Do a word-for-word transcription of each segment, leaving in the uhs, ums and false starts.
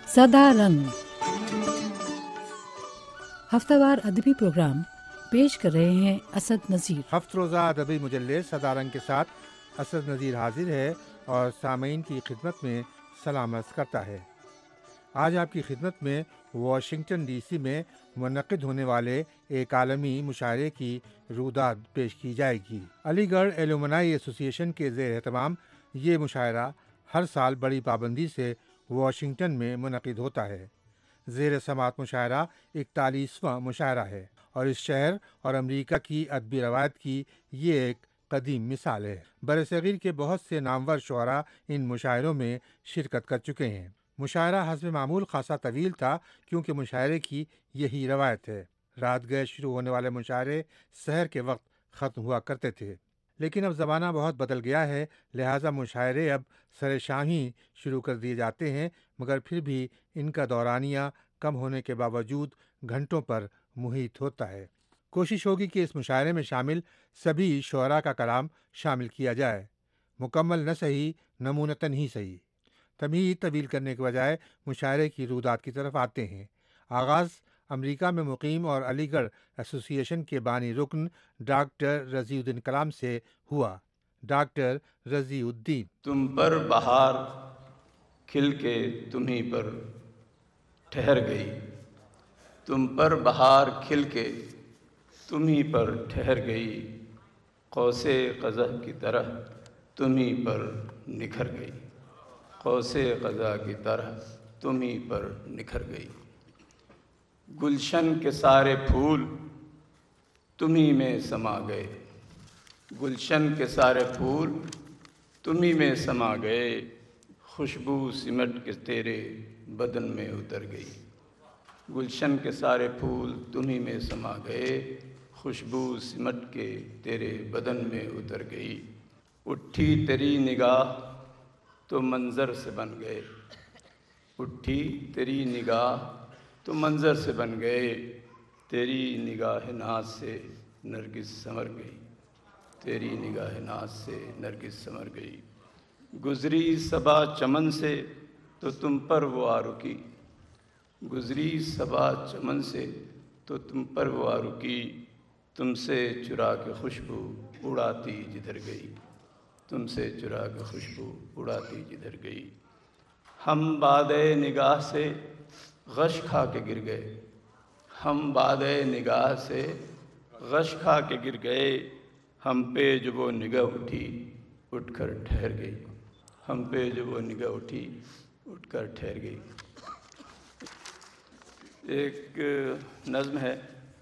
सदा रंग हफ्तावार अदबी प्रोग्राम पेश कर रहे हैं असद नज़ीर। हफ्त रोज़ा अदबी मुजल्ले सदा रंग के साथ असद नज़ीर हाजिर है और सामीन की खिदमत में सलाम अर्ज़ करता है। आज आपकी खिदमत में वाशिंगटन डीसी में मुनक़िद होने वाले एक आलमी मुशायरे की रूदाद पेश की जाएगी। अलीगढ़ एलुमनाई एसोसिएशन के ज़ेर एहतमाम ये मुशायरा हर साल बड़ी पाबंदी से वाशिंगटन में मुनक़िद होता है। ज़ेर समात मुशायरा इकतालीसवां मुशायरा है और इस शहर और अमरीका की अदबी रवायत की ये एक कदीम मिसाल है। बरसग़ीर के बहुत से नामवर शुअरा इन मुशायरों में शिरकत कर चुके हैं। मुशायरा हस्ब मामूल खासा तवील था क्योंकि मुशायरे की यही रवायत है। रात गए शुरू होने वाले मुशायरे सहर के वक्त ख़त्म हुआ करते थे, लेकिन अब ज़माना बहुत बदल गया है, लिहाजा मुशायरे अब सरे शाम ही शुरू कर दिए जाते हैं, मगर फिर भी इनका दौरानिया कम होने के बावजूद घंटों पर मुहित होता है। कोशिश होगी कि इस मुशायरे में शामिल सभी शुअरा का कलाम शामिल किया जाए, मुकम्मल न सही नमूनतन ही सही। तमीज़ तवील करने के बजाय मुशायरे की रूदात की तरफ आते हैं। आगाज़ अमेरिका में मुकीम और अलीगढ़ एसोसिएशन के बानी रुकन डॉक्टर रज़ीउद्दीन कलाम से हुआ। डॉक्टर रज़ीउद्दीन: तुम पर बहार खिल के तुम्हीं पर ठहर गई, तुम पर बहार खिल के तुम्हीं पर ठहर गई, कौसे क़ज़ा की तरह तुम्हीं पर निखर गई, कौसे क़ज़ा की तरह तुम्हीं पर निखर गई। गुलशन के सारे फूल तुम्हीं में समा गए, गुलशन के सारे फूल तुम्हीं में समा गए, खुशबू सिमट के तेरे बदन में उतर गई, गुलशन के सारे फूल तुम्हीं में समा गए, खुशबू सिमट के तेरे बदन में उतर गई। उठी तेरी निगाह तो मंज़र से बन गए, उठी तेरी निगाह तो मंज़र से बन गए, तेरी निगाह नाज से नरगिस संवर गई, तेरी निगाह नाज से नरगिस संवर गई। गुज़री सबा चमन से तो तुम पर वो आ रुकी, गुज़री सबा चमन से तो तुम पर वो आ रुकी, तुमसे चुरा के खुशबू उड़ाती जिधर गई, तुमसे चुरा के खुशबू उड़ाती जिधर गई। हम बादे निगाह से गश खा के गिर गए, हम बादे निगाह से गश खा के गिर गए, हम पे जो वो निगाह उठी उठकर ठहर गई, हम पे जो वो निगाह उठी उठकर ठहर गई। एक नज़्म है,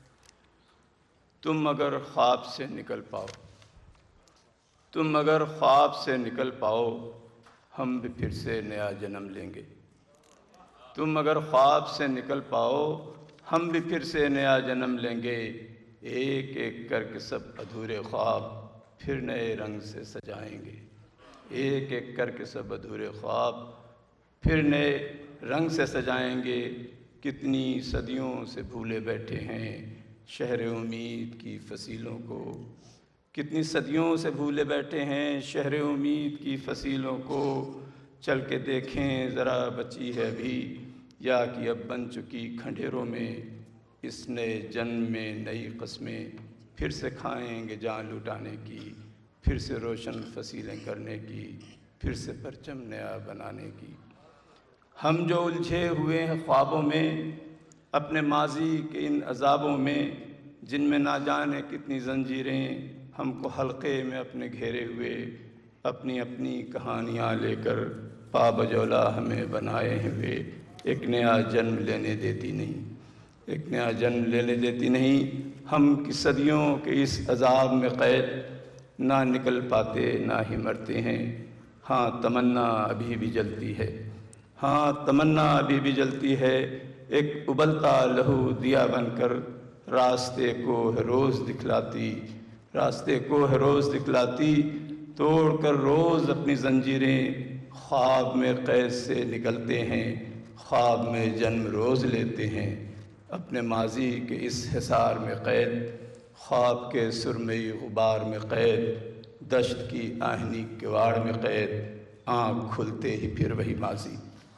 तुम अगर ख्वाब से निकल पाओ, तुम अगर ख्वाब से निकल पाओ, हम भी फिर से नया जन्म लेंगे, तुम अगर ख्वाब से निकल पाओ, हम भी फिर से नया जन्म लेंगे, एक एक करके सब अधूरे ख्वाब फिर नए रंग से सजाएंगे, एक एक करके सब अधूरे ख्वाब फिर नए रंग से सजाएंगे। कितनी सदियों से भूले बैठे हैं शहर उम्मीद की फसीलों को, कितनी सदियों से भूले बैठे हैं शहर उम्मीद की फसीलों को, चल के देखें ज़रा बची है अभी या कि अब बन चुकी खंडेरों में, इस नए जन्म में नई कस्में फिर से खाएंगे जान लुटाने की, फिर से रोशन फसीलें करने की, फिर से परचम नया बनाने की। हम जो उलझे हुए हैं ख्वाबों में, अपने माजी के इन अजाबों में, जिनमें ना जाने कितनी जंजीरें हमको हल्के में अपने घेरे हुए, अपनी अपनी कहानियाँ लेकर पाबजौला हमें बनाए हुए, एक नया जन्म लेने देती नहीं, एक नया जन्म लेने देती नहीं। हम की सदियों के इस अजाब में क़ैद ना निकल पाते ना ही मरते हैं। हाँ तमन्ना अभी भी जलती है, हाँ तमन्ना अभी भी जलती है, एक उबलता लहू दिया बनकर रास्ते को है रोज़ दिखलाती, रास्ते को है रोज़ दिखलाती, तोड़ कर रोज़ अपनी जंजीरें, ख्वाब में कैद से निकलते हैं, ख्वाब में जन्म रोज़ लेते हैं, अपने माजी के इस हिसार में क़ैद, ख्वाब के सुरमई गुबार में क़ैद, दश्त की आहनी किवाड़ में क़ैद, आँख खुलते ही फिर वही माजी।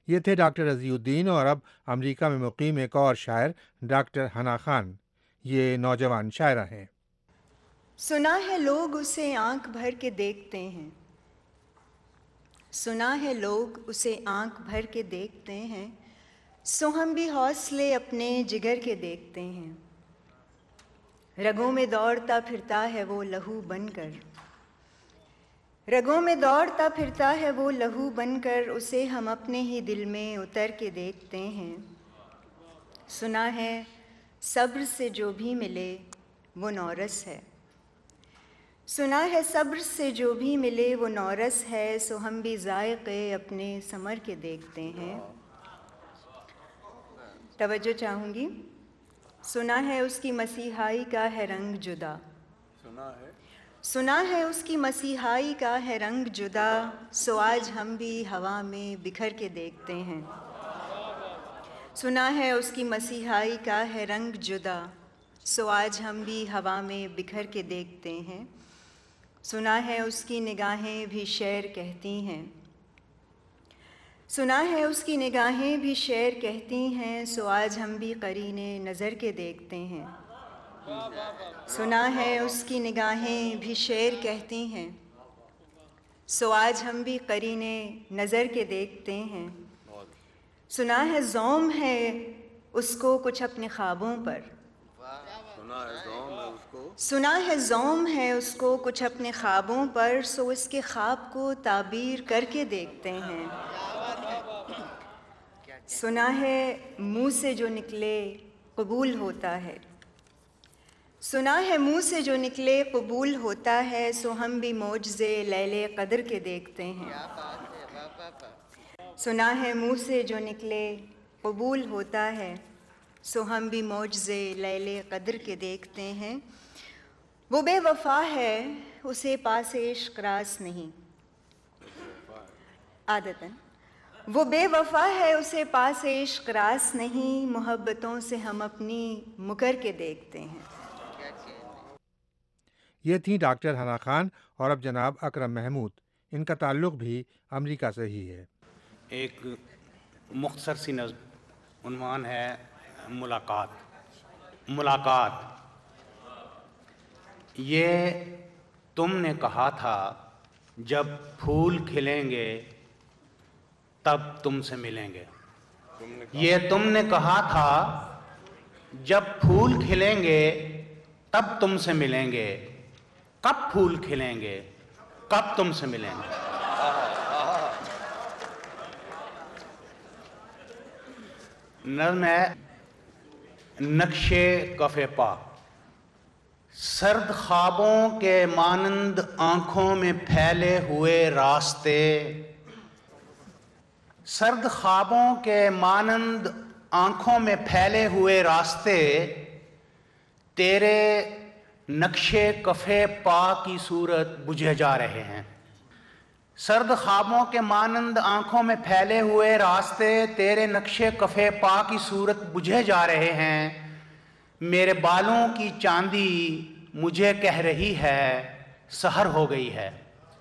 یہ تھے ڈاکٹر رضی الدین اور اب امریکہ میں مقیم ایک اور شاعر ڈاکٹر حنا خان. یہ نوجوان شاعرہ ہیں. سنا ہے لوگ اسے آنکھ بھر کے دیکھتے ہیں، سنا ہے لوگ اسے آنکھ بھر کے دیکھتے ہیں، سو ہم بھی حوصلے اپنے جگر کے دیکھتے ہیں. رگوں میں دوڑتا پھرتا ہے وہ لہو بن کر، رگوں میں دوڑتا پھرتا ہے وہ لہو بن کر، اسے ہم اپنے ہی دل میں اتر کے دیکھتے ہیں. سنا ہے صبر سے جو بھی ملے وہ نورس ہے، سنا ہے صبر سے جو بھی ملے وہ نورس ہے، سو ہم بھی ذائقے اپنے ثمر کے دیکھتے ہیں. توجہ چاہوں گی. سنا ہے اس کی مسیحائی کا ہے رنگ جدا، سنا ہے سنا ہے اس کی مسیحائی کا ہے رنگ جدا، سو آج ہم بھی ہوا میں بکھر کے دیکھتے ہیں. سنا ہے اس کی مسیحائی کا ہے رنگ جدا، سو آج ہم بھی ہوا میں بکھر کے دیکھتے ہیں. سنا ہے اس کی نگاہیں بھی شعر کہتی ہیں، سنا ہے اس کی نگاہیں بھی شعر کہتی ہیں، سو آج ہم بھی قرینے نظر کے دیکھتے ہیں. سنا ہے اس کی نگاہیں بھی شعر کہتی ہیں، سو آج ہم بھی قرینے نظر کے دیکھتے ہیں. سنا ہے زوم ہے اس کو کچھ اپنے خوابوں پر، سنا ہے زوم ہے اس کو سنا ہے زوم ہے اس کو کچھ اپنے خوابوں پر، سو اس کے خواب کو تعبیر کر کے دیکھتے ہیں. سنا ہے منہ سے جو نکلے قبول ہوتا ہے، سنا ہے منہ سے جو نکلے قبول ہوتا ہے، سو ہم بھی معجزے لیلِ قدر کے دیکھتے ہیں. سنا ہے منہ سے جو نکلے قبول ہوتا ہے، سو ہم بھی معجزے لیلِ قدر کے دیکھتے ہیں. وہ بے وفا ہے اسے پاس عشق راس نہیں، عادتاً وہ بے وفا ہے اسے پاس عشق راس نہیں، محبتوں سے ہم اپنی مکر کے دیکھتے ہیں. یہ تھیں ڈاکٹر حنا خان اور اب جناب اکرم محمود. ان کا تعلق بھی امریکہ سے ہی ہے. ایک مختصر سی نظم، عنوان ہے ملاقات. ملاقات. یہ تم نے کہا تھا جب پھول کھلیں گے تب تم سے ملیں گے. یہ تم نے کہا تھا جب پھول کھلیں گے تب تم سے ملیں گے. کب پھول کھلیں گے کب تم سے ملیں گے. نظم ہے نقشے کف پا. سرد خوابوں کے مانند آنکھوں میں پھیلے ہوئے راستے، سرد خوابوں کے مانند آنکھوں میں پھیلے ہوئے راستے، تیرے نقشے کف پا کی صورت بجھے جا رہے ہیں. سرد خوابوں کے مانند آنکھوں میں پھیلے ہوئے راستے، تیرے نقشے کف پا کی صورت بجھے جا رہے ہیں. میرے بالوں کی چاندی مجھے کہہ رہی ہے سحر ہو گئی ہے.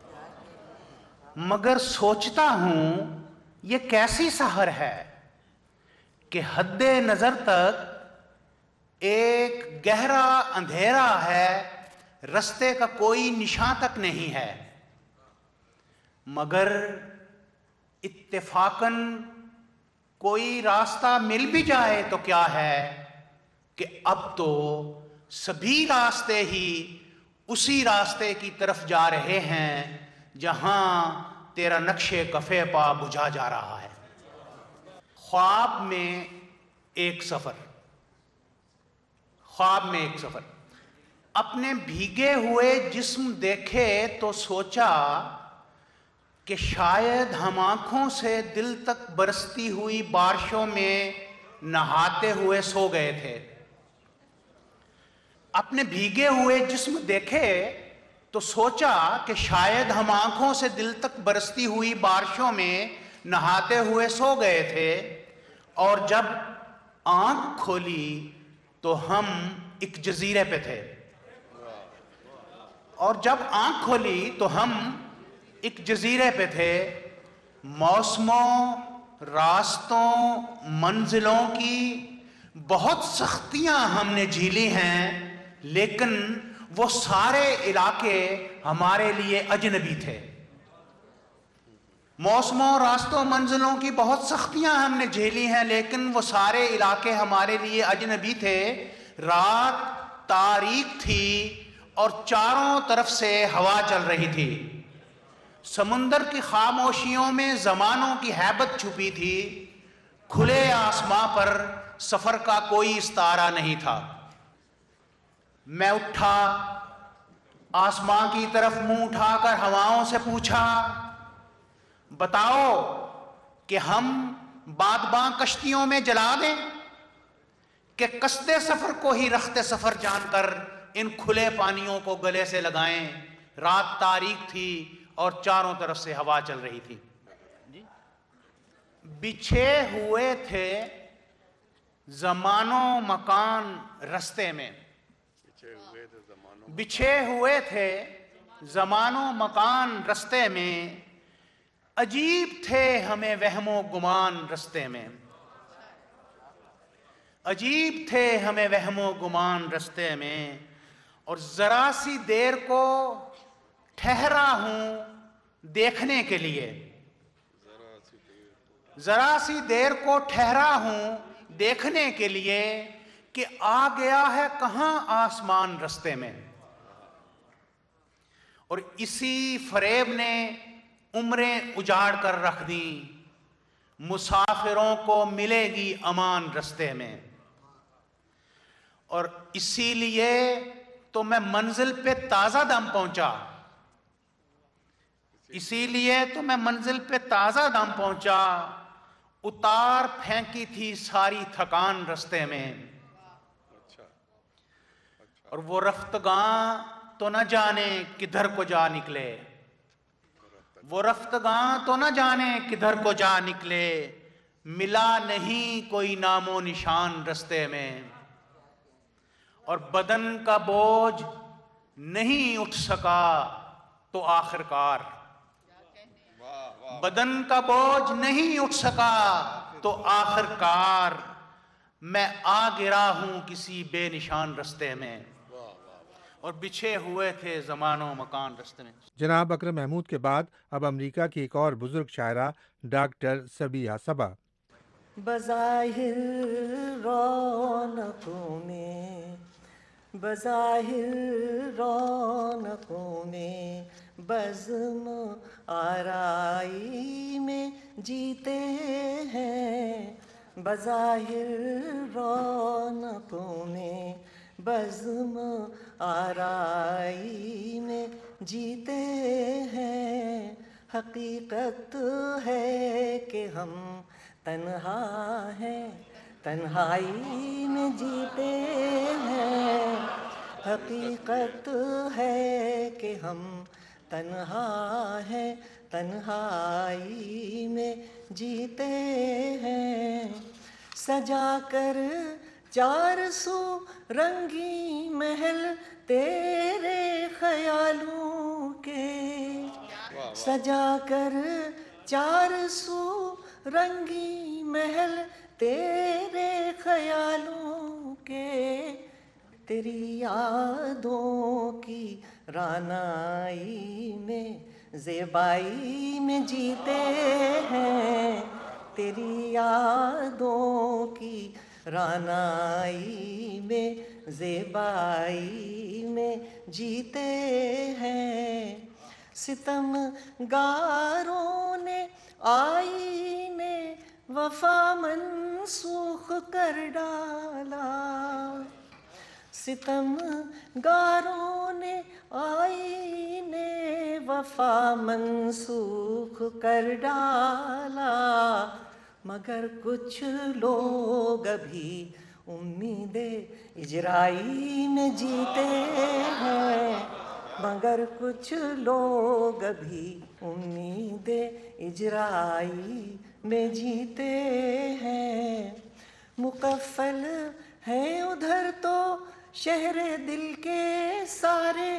مگر سوچتا ہوں یہ کیسی سحر ہے کہ حد نظر تک ایک گہرا اندھیرا ہے، رستے کا کوئی نشان تک نہیں ہے. مگر اتفاقاً کوئی راستہ مل بھی جائے تو کیا ہے کہ اب تو سبھی راستے ہی اسی راستے کی طرف جا رہے ہیں جہاں تیرا نقش کف پا بجھا جا رہا ہے. خواب میں ایک سفر. خواب میں ایک سفر. اپنے بھیگے ہوئے جسم دیکھے تو سوچا کہ شاید ہم آنکھوں سے دل تک برستی ہوئی بارشوں میں نہاتے ہوئے سو گئے تھے. اپنے بھیگے ہوئے جسم دیکھے تو سوچا کہ شاید ہم آنکھوں سے دل تک برستی ہوئی بارشوں میں نہاتے ہوئے سو گئے تھے، اور جب آنکھ کھولی تو ہم ایک جزیرے پہ تھے. اور جب آنکھ کھولی تو ہم ایک جزیرے پہ تھے. موسموں راستوں منزلوں کی بہت سختیاں ہم نے جھیلی ہیں، لیکن وہ سارے علاقے ہمارے لیے اجنبی تھے۔ موسموں راستوں منزلوں کی بہت سختیاں ہم نے جھیلی ہیں، لیکن وہ سارے علاقے ہمارے لیے اجنبی تھے۔ رات تاریک تھی اور چاروں طرف سے ہوا چل رہی تھی۔ سمندر کی خاموشیوں میں زمانوں کی ہیبت چھپی تھی۔ کھلے آسماں پر سفر کا کوئی استعارہ نہیں تھا۔ میں اٹھا، آسماں کی طرف منہ اٹھا کر ہواؤں سے پوچھا، بتاؤ کہ ہم بادباں کشتیوں میں جلا دیں کہ قصد سفر کو ہی رخت سفر جان کر ان کھلے پانیوں کو گلے سے لگائیں؟ رات تاریک تھی اور چاروں طرف سے ہوا چل رہی تھی۔ بچھے ہوئے تھے زمان و مکان رستے میں، بچھے ہوئے تھے زمان و مکان رستے میں، عجیب تھے ہمیں وہم و گمان رستے میں، عجیب تھے ہمیں وہم و گمان رستے میں، اور ذرا سی دیر کو ٹھہرا ہوں دیکھنے کے لیے، ذرا سی دیر کو ٹھہرا ہوں دیکھنے کے لیے کہ آ گیا ہے کہاں آسمان رستے میں۔ اور اسی فریب نے عمریں اجاڑ کر رکھ دیں، مسافروں کو ملے گی امان رستے میں۔ اور اسی لیے تو میں منزل پہ تازہ دم پہنچا، اسی لیے تو میں منزل پہ تازہ دم پہنچا، اتار پھینکی تھی ساری تھکان رستے میں۔ اور وہ رفتگاں تو نہ جانے کدھر کو جا نکلے، وہ رفتگاں تو نہ جانے کدھر کو جا نکلے، ملا نہیں کوئی نام و نشان رستے میں۔ اور بدن کا بوجھ نہیں اٹھ سکا تو آخر کار، بدن کا بوجھ نہیں اٹھ سکا تو آخر کار میں آ گرا ہوں کسی بے نشان رستے میں، اور بچھے ہوئے تھے زمان و مکان رستے میں۔ جناب اکرم محمود کے بعد اب امریکہ کی ایک اور بزرگ شاعرہ ڈاکٹر سبیہ صبا۔ بظاہر رونقوں میں، بظاہر رونقوں میں، بزم آرائی میں جیتے ہیں، بظاہر رونقوں میں، بزم آرائی میں جیتے ہیں، حقیقت ہے کہ ہم تنہا ہیں، تنہائی میں جیتے ہیں، حقیقت ہے کہ ہم تنہا ہیں، تنہائی میں جیتے ہیں، سجا کر چار سو رنگی محل تیرے خیالوں کے، سجا کر چار سو رنگی محل تیرے خیالوں کے، تیری یادوں کی رانائی میں زیبائی میں جیتے ہیں، تیری یادوں کی رانائی میں زیبائی میں جیتے ہیں، ستم گاروں نے آئینے وفا منسوخ کر ڈالا، ستم گاروں نے آئینے وفا منسوخ کر ڈالا، مگر کچھ لوگ ابھی امید اجرائی میں جیتے ہیں، مگر کچھ لوگ ابھی امید اجرائی میں جیتے ہیں، مقفل ہیں ادھر تو شہر دل کے سارے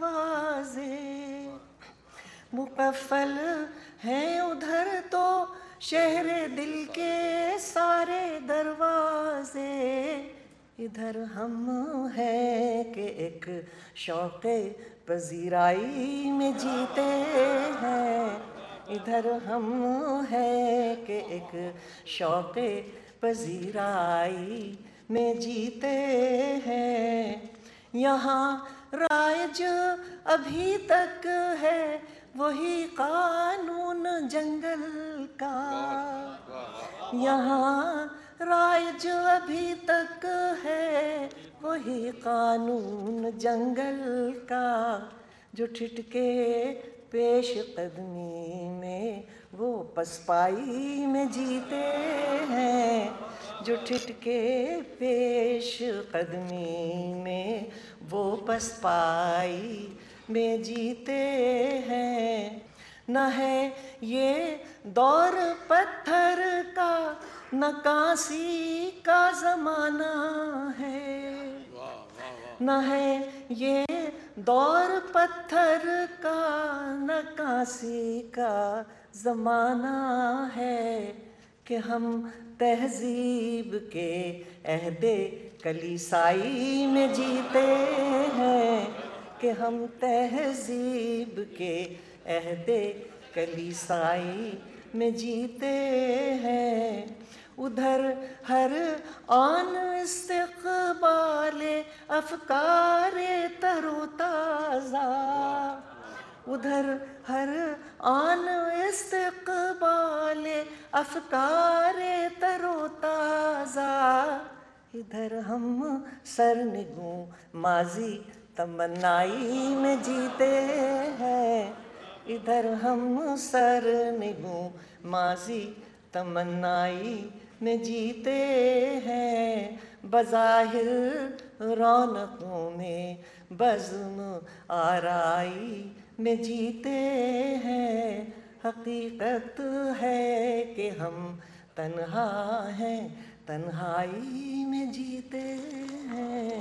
دروازے، مقفل ہیں ادھر تو شہر دل کے سارے دروازے، ادھر ہم ہیں کہ ایک شوق پذیرائی میں جیتے ہیں، ادھر ہم ہیں کہ ایک شوق پذیرائی میں جیتے ہیں۔ یہاں رائج ابھی تک ہے وہی قانون جنگل کا، یہاں رائج ابھی تک ہے وہی قانون جنگل کا، جو ٹھٹکے پیش قدمی میں وہ پسپائی میں جیتے ہیں، جو ٹھٹکے پیش قدمی میں وہ پسپائی میں جیتے ہیں۔ نہ ہے یہ دور پتھر کا نہ کانسی کا زمانہ ہے، نہ ہے یہ دور پتھر کا نہ کانسی کا زمانہ ہے، کہ ہم تہذیب کے عہد کلیسائی میں جیتے ہیں، کہ ہم تہذیب کے عہد کلیسائی میں جیتے ہیں۔ ادھر ہر آن استقبال افکار تر و تازہ، ادھر ہر آن استقبال افکار تر و تازہ، ادھر ہم سرنگوں ماضی تمنائی میں جیتے ہیں، ادھر ہم سرنگوں ماضی تمنائی میں جیتے ہیں۔ بظاہر رونقوں میں بزم آرائی میں جیتے ہیں، حقیقت ہے کہ ہم تنہا ہیں تنہائی میں جیتے ہیں۔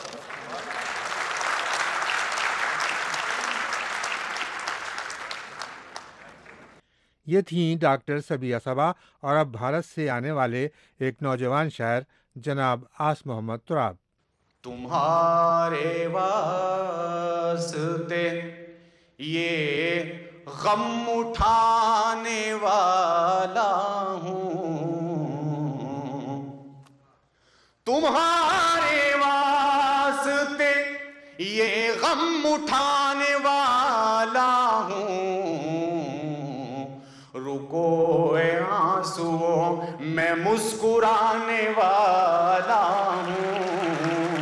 یہ تھیں ڈاکٹر سبیہ صبا اور اب بھارت سے آنے والے ایک نوجوان شاعر جناب آس محمد تراب۔ تمہارے واسطے یہ غم اٹھانے والا ہوں، تمہارے واسطے یہ غم اٹھانے والا ہوں، رکو اے آنسو میں مسکرانے والا ہوں،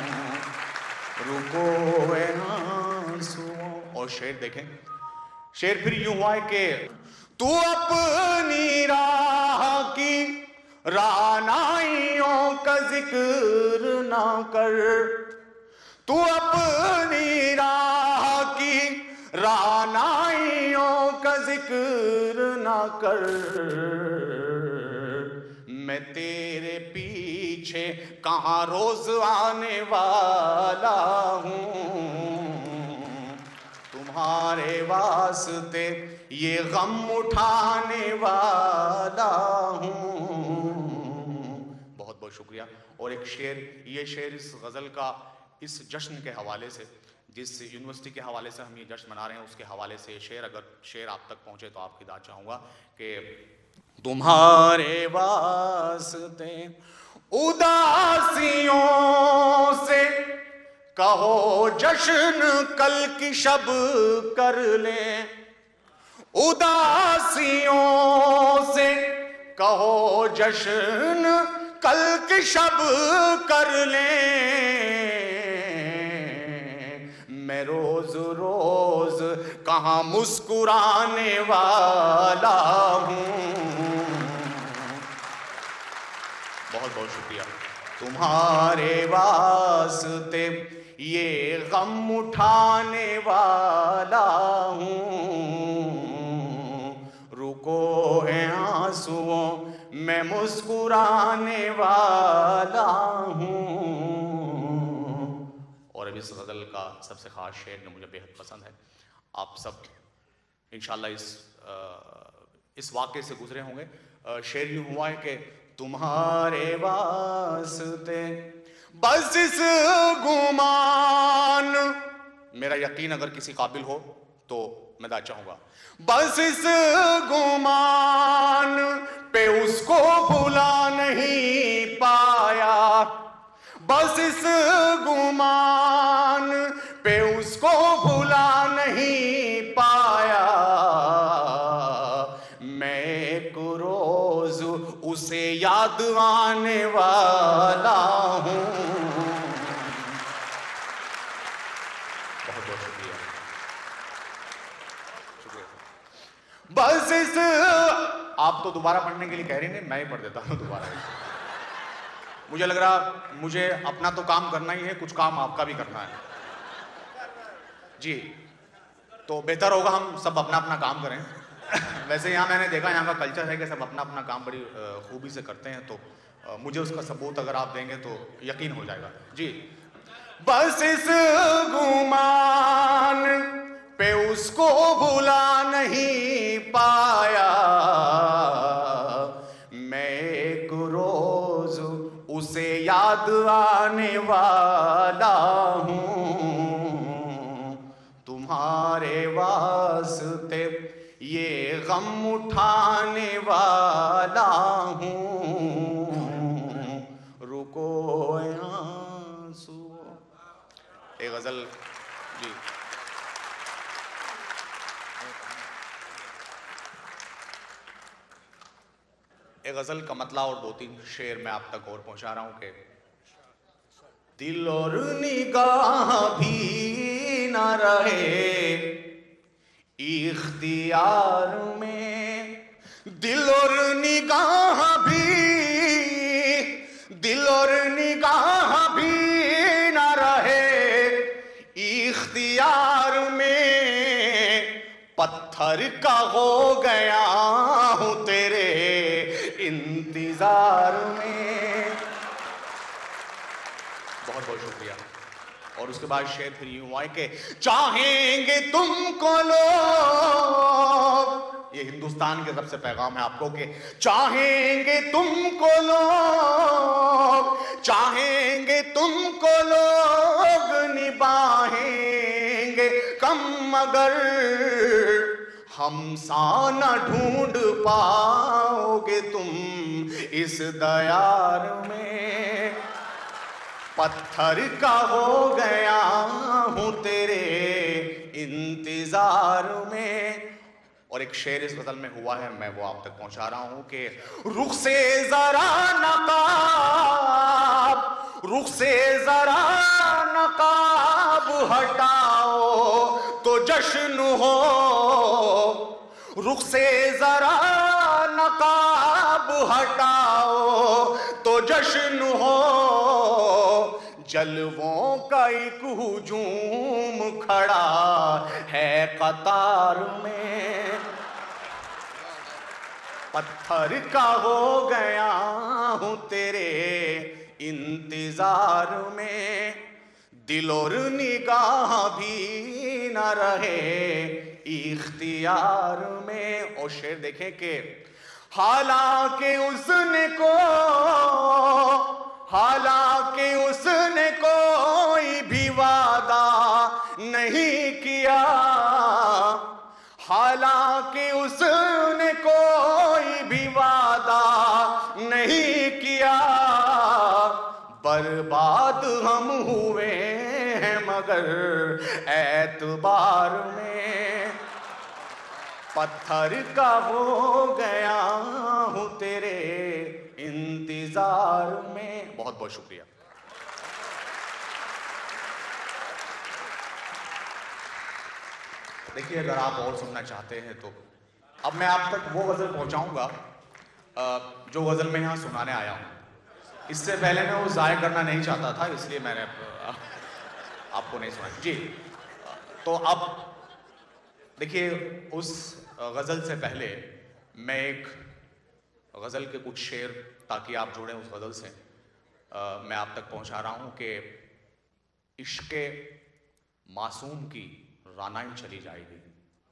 رکو اے آنسو۔ اور شعر دیکھیں، شعر پھر یوں ہوا ہے کہ تو اپنی راہ کی رعنائیوں کا ذکر نہ کر، تو اپنی راہ کی رعنائیوں کا ذکر نہ کر، میں تیرے پیچھے کہاں روز آنے والا ہوں، تمہارے واسطے یہ غم اٹھانے والا ہوں۔ بہت بہت شکریہ۔ اور ایک شعر، یہ شعر اس غزل کا اس جشن کے حوالے سے، جس یونیورسٹی کے حوالے سے ہم یہ جشن منا رہے ہیں، اس کے حوالے سے یہ شعر، اگر شعر آپ تک پہنچے تو آپ کی داد چاہوں گا کہ تمہارے واسطے اداسیوں سے کہو جشن کل کی شب کر لیں، اداسیوں سے کہو جشن کل کی شب کر لیں، میں روز روز کہاں مسکرانے والا ہوں۔ بہت بہت شکریہ۔ تمہارے واسطے یہ غم اٹھانے والا ہوں، رکو ہے آنسوؤں میں مسکرانے والا ہوں۔ اور اب اس غزل کا سب سے خاص شعر جو مجھے بے حد پسند ہے، آپ سب انشاءاللہ اس اس واقعے سے گزرے ہوں گے. شعر یوں ہوا ہے کہ تمہارے واسطے بس اس گمان، میرا یقین اگر کسی قابل ہو تو میں دا چاہوں گا، بس اس گمان پہ اس کو بھلا نہیں پایا، بس اس گمان پہ اس کو بھلا نہیں پایا، میں ایک روز اسے یاد آنے والا ہوں. بہت بہت شکریہ. شکریہ. بس اس، آپ تو دوبارہ پڑھنے کے لیے کہہ رہی نہیں، میں ہی پڑھ دیتا ہوں دوبارہ. مجھے لگ رہا مجھے اپنا تو کام کرنا ہی ہے، کچھ کام آپ کا بھی کرنا ہے. جی تو بہتر ہوگا ہم سب اپنا اپنا کام کریں. ویسے یہاں میں نے دیکھا یہاں کا کلچر ہے کہ سب اپنا اپنا کام بڑی خوبی سے کرتے ہیں، تو مجھے اس کا ثبوت اگر آپ دیں گے تو یقین ہو جائے گا. جی بس اس گمان پہ اس کو بھلا نہیں پایا، میں ایک روز اسے یاد آنے والا ہوں، تمہارے واسطے یہ غم اٹھانے والا ہوں، رکو آنسو. ایک غزل. جی ایک غزل کا مطلع اور دو تین شعر میں آپ تک اور پہنچا رہا ہوں کہ دل اور نگاہ بھی نہ رہے اختیار میں، دل اور نگاہ بھی، دل اور نگاہ بھی نہ رہے اختیار میں، پتھر کا ہو گیا ہوں تیرے انتظار میں. بہت بہت شکریہ. اور اس کے بعد شعر پھر یوں آئے کہ چاہیں گے تم کو لوگ، یہ ہندوستان کی طرف سے پیغام ہے آپ کو کہ چاہیں گے تم کو لوگ، چاہیں گے تم کو لوگ نبھائیں گے کم، مگر ہم سا نہ ڈھونڈ پاؤ گے تم اس دیار میں، پتھر کا ہو گیا ہوں تیرے انتظار میں. اور ایک شعر اس غزل میں ہوا ہے، میں وہ آپ تک پہنچا رہا ہوں کہ رخ سے ذرا نقاب، رخ سے ذرا نقاب ہٹاؤ تو جشن ہو، رخ سے ذرا نقاب ہٹاؤ تو جشن ہو، جلووں کا ایک ہجوم کھڑا ہے قطار میں، پتھر کا ہو گیا ہوں تیرے انتظار میں، دل اور نگاہ بھی نہ رہے اختیار میں. اور شعر دیکھیں کہ حالانکہ اس نے کو، حالانکہ اس نے کوئی بھی وعدہ نہیں کیا، حالانکہ اس نے کوئی بھی وعدہ نہیں کیا، برباد ہم ہوئے ہیں مگر اعتبار میں، پتھر کا ہو گیا ہوں تیرے انتظار میں. بہت بہت شکریہ. دیکھیے اگر آپ اور سننا چاہتے ہیں تو اب میں آپ تک وہ غزل پہنچاؤں گا جو غزل میں یہاں سنانے آیا ہوں. اس سے پہلے میں وہ ضائع کرنا نہیں چاہتا تھا، اس لیے میں نے آپ کو نہیں سنائی. جی تو اب دیکھیے اس غزل سے پہلے میں ایک غزل کے کچھ شعر تاکہ آپ جڑیں اس غزل سے میں آپ تک پہنچا رہا ہوں کہ عشق معصوم کی رانائی چلی جائے گی،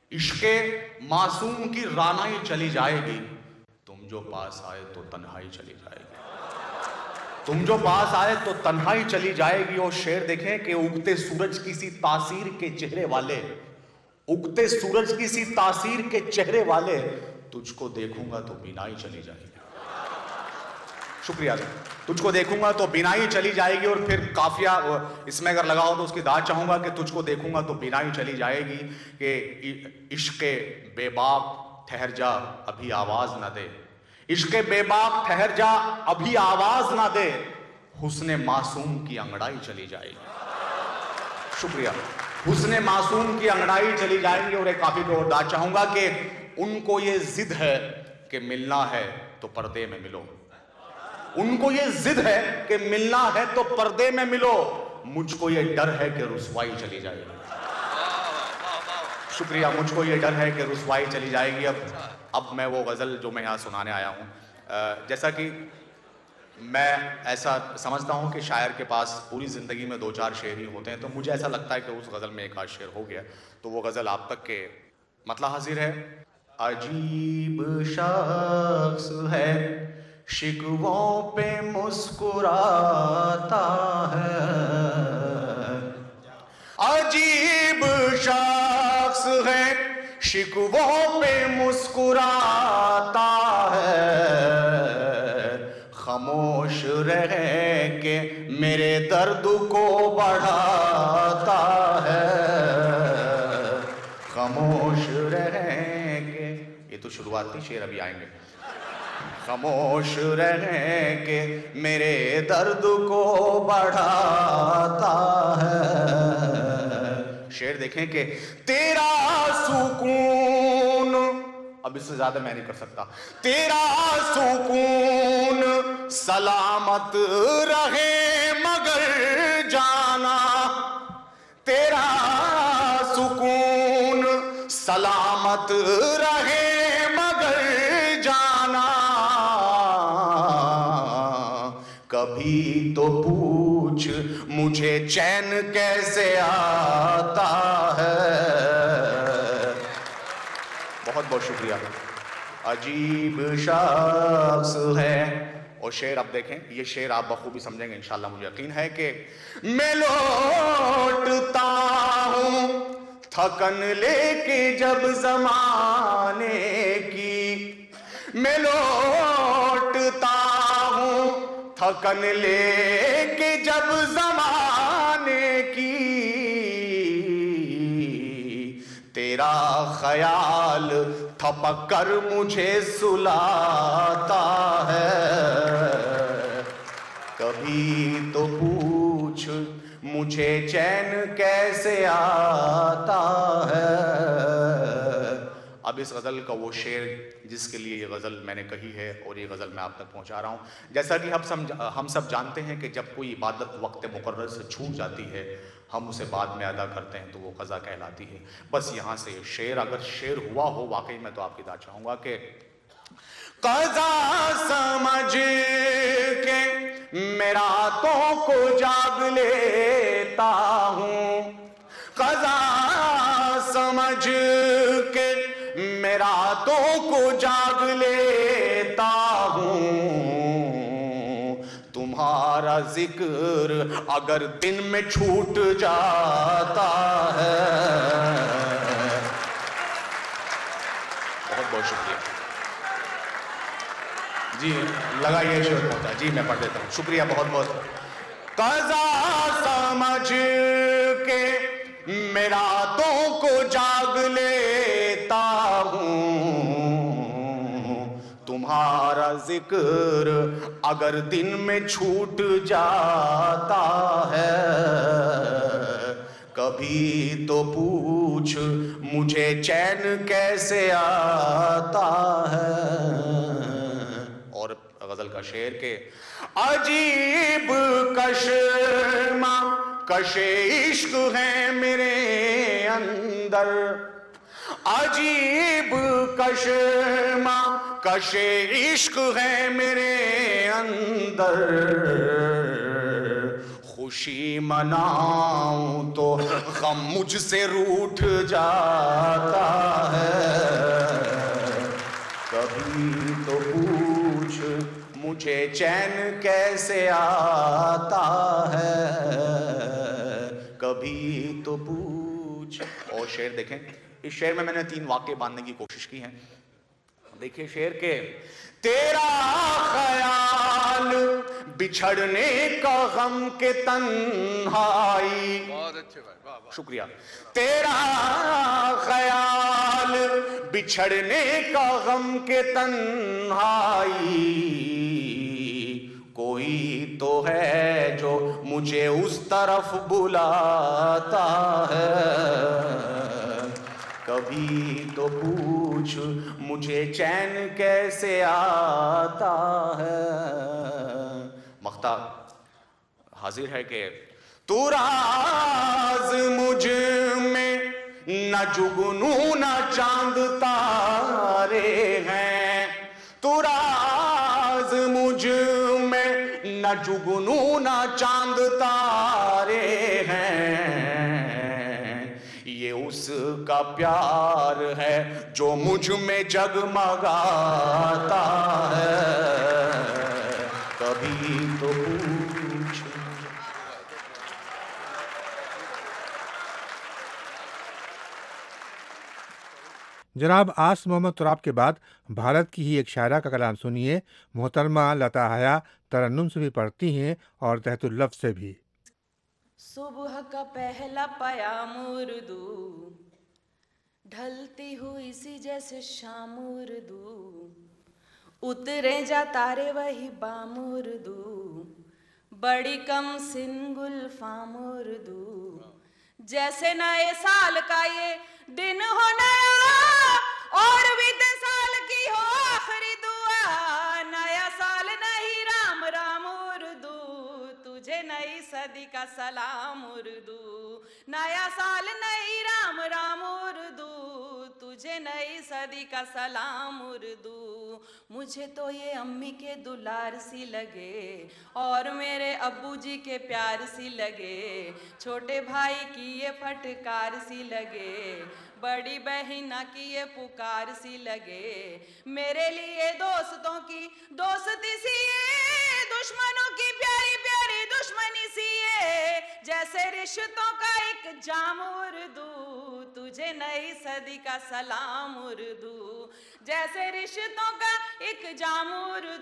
عشق معصوم کی رانائی چلی جائے گی، تم جو پاس آئے تو تنہائی چلی جائے گی، تم جو پاس آئے تو تنہائی چلی جائے گی۔ اور شعر دیکھیں کہ اگتے سورج کی سی تاثیر کے چہرے والے، اگتے سورج کی سی تاثیر کے چہرے والے، تجھ کو دیکھوں گا تو بینائی چلی جائے گی۔ شکریہ، تجھ کو دیکھوں گا تو بینائی چلی جائے گی۔ اور پھر قافیہ اس میں اگر لگاؤ تو اس کی داد چاہوں گا کہ تجھ کو دیکھوں گا تو بینائی چلی جائے گی، کہ عشق بے باک ٹھہر جا ابھی آواز نہ دے، عشق بے باک ٹھہر جا ابھی آواز نہ دے، حسن معصوم کی انگڑائی چلی جائے گی۔ شکریہ، حسن معصوم کی انگڑائی چلی جائے گی۔ اور ایک کافی کو اور داد چاہوں گا کہ ان کو یہ ضد ہے کہ ملنا ہے تو پردے میں ملو، ان کو یہ ضد ہے کہ ملنا ہے تو پردے میں ملو، مجھ کو یہ ڈر ہے کہ رسوائی چلی جائے گی۔ شکریہ، مجھ کو یہ ڈر ہے کہ رسوائی چلی جائے گی۔ اب اب میں وہ غزل جو میں یہاں سنانے آیا ہوں، جیسا کہ میں ایسا سمجھتا ہوں کہ شاعر کے پاس پوری زندگی میں دو چار شعر ہی ہوتے ہیں، تو مجھے ایسا لگتا ہے کہ اس غزل میں ایک آدھ شعر ہو گیا، تو وہ غزل آپ تک کے مطلع حاضر ہے۔ عجیب شخص ہے شکووں پہ مسکراتا ہے، عجیب شخص ہے شکووں پہ مسکراتا ہے، خاموش رہ کے میرے درد کو بڑھاتا ہے، خاموش رہ کے، یہ تو شروعاتی شعر ابھی آئیں گے، خاموش رہ کے میرے درد کو بڑھاتا ہے۔ شعر دیکھیں کہ تیرا سکون، اب اس سے زیادہ میں نہیں کر سکتا، تیرا سکون سلامت رہے مگر جانا، تیرا سکون سلامت رہے مگر جانا، کبھی تو پوچھ مجھے چین کیسے آتا ہے۔ بہت بہت شکریہ۔ عجیب شخص ہے، اور شعر اب دیکھیں، یہ شعر آپ بخوبی سمجھیں گے انشاءاللہ، مجھے یقین ہے کہ میں لوٹتا ہوں تھکن لے کے جب زمانے کی، میں لوٹتا ہوں تھکن لے کے جب زمانے کی، تیرا خیال تھپک کر مجھے سلاتا ہے، کبھی تو پوچھ مجھے چین کیسے آتا ہے۔ اب اس غزل کا وہ شعر جس کے لیے یہ غزل میں نے کہی ہے اور یہ غزل میں آپ تک پہنچا رہا ہوں، جیسا کہ ہم سمجھ ہم سب جانتے ہیں کہ جب کوئی عبادت وقت مقرر سے چھوٹ جاتی ہے، ہم اسے بعد میں ادا کرتے ہیں تو وہ قضا کہلاتی ہے۔ بس یہاں سے شعر اگر شعر ہوا ہو واقعی، میں تو آپ کی داد چاہوں گا کہ قضا سمجھ کے میں راتوں کو جاگ لیتا ہوں، قضا سمجھ کے میں راتوں کو جاگ لیتا ہوں، تمہارا ذکر اگر دن میں چھوٹ جاتا ہے۔ بہت بہت شکریہ جی، لگائیے شعر پہنچا جی، میں پڑھ دیتا ہوں، شکریہ بہت بہت۔ قضا سمجھ کے میں راتوں کو جاگ لیتا ہوں، تمہارا ذکر اگر دن میں چھوٹ جاتا ہے، کبھی تو پوچھ مجھے چین کیسے آتا ہے۔ اور غزل کا شعر کہ عجیب کشمہ کش عشق ہے میرے اندر، عجیب کشمہ کش عشق ہے میرے اندر، خوشی مناؤں تو غم مجھ سے روٹھ جاتا ہے، کبھی تو پوچھ مجھے چین کیسے آتا ہے، کبھی تو پوچھ. اور شعر دیکھیں، اس شعر میں میں نے تین واقعے باندھنے کی کوشش کی ہیں. دیکھیں شعر کے، تیرا خیال بچھڑنے کا غم کے تنہائی. بہت اچھے بھائی، شکریہ. تیرا خیال بچھڑنے کا غم کے تنہائی، کوئی تو ہے جو مجھے اس طرف بلاتا ہے، کبھی تو پوچھ مجھے چین کیسے آتا ہے. مقطع حاضر ہے کہ تو راز مجھ میں نہ جگنو نہ چاند تارے ہیں، تو راز مجھ میں نہ جگنو نہ چاند تارے ہیں، یہ اس کا پیار ہے جو مجھ میں جگمگاتا ہے، کبھی تو پوچھ. جناب آس محمد تراب کے بعد بھارت کی ہی ایک شاعرہ کا کلام سنیے. محترمہ لتا حیا ترنم سے بھی پڑھتی ہیں اور تحت اللفظ سے بھی. صبح کا پہلا پیام اردو، ڈھلتی ہوئی سی جیسے شام اردو، اترے جا تارے وہی بام اردو، بڑی کم سن گل فام اردو، جیسے نئے سال کا یہ دن ہو نیا اور بیتے سال کی ہو آخری دعا، نیا سال نہیں رام رام اردو، تجھے نئی صدی کا سلام اردو، نیا سال نہیں رام رام اردو، تجھے نئی صدی کا سلام اردو. مجھے تو یہ امی کے دلار سی لگے اور میرے ابو جی کے پیار سی لگے، چھوٹے بھائی کی یہ پھٹکار سی لگے، بڑی بہنا کی یہ پکار سی لگے، میرے لیے دوستوں کی دوستی سی ہے، دشمنوں کی پیاری پیاری دشمنی سی ہے، جیسے رشتوں کا ایک جام اردو، تجھے نئی صدی کا سلام اردو، جیسے رشتوں کا ایک جام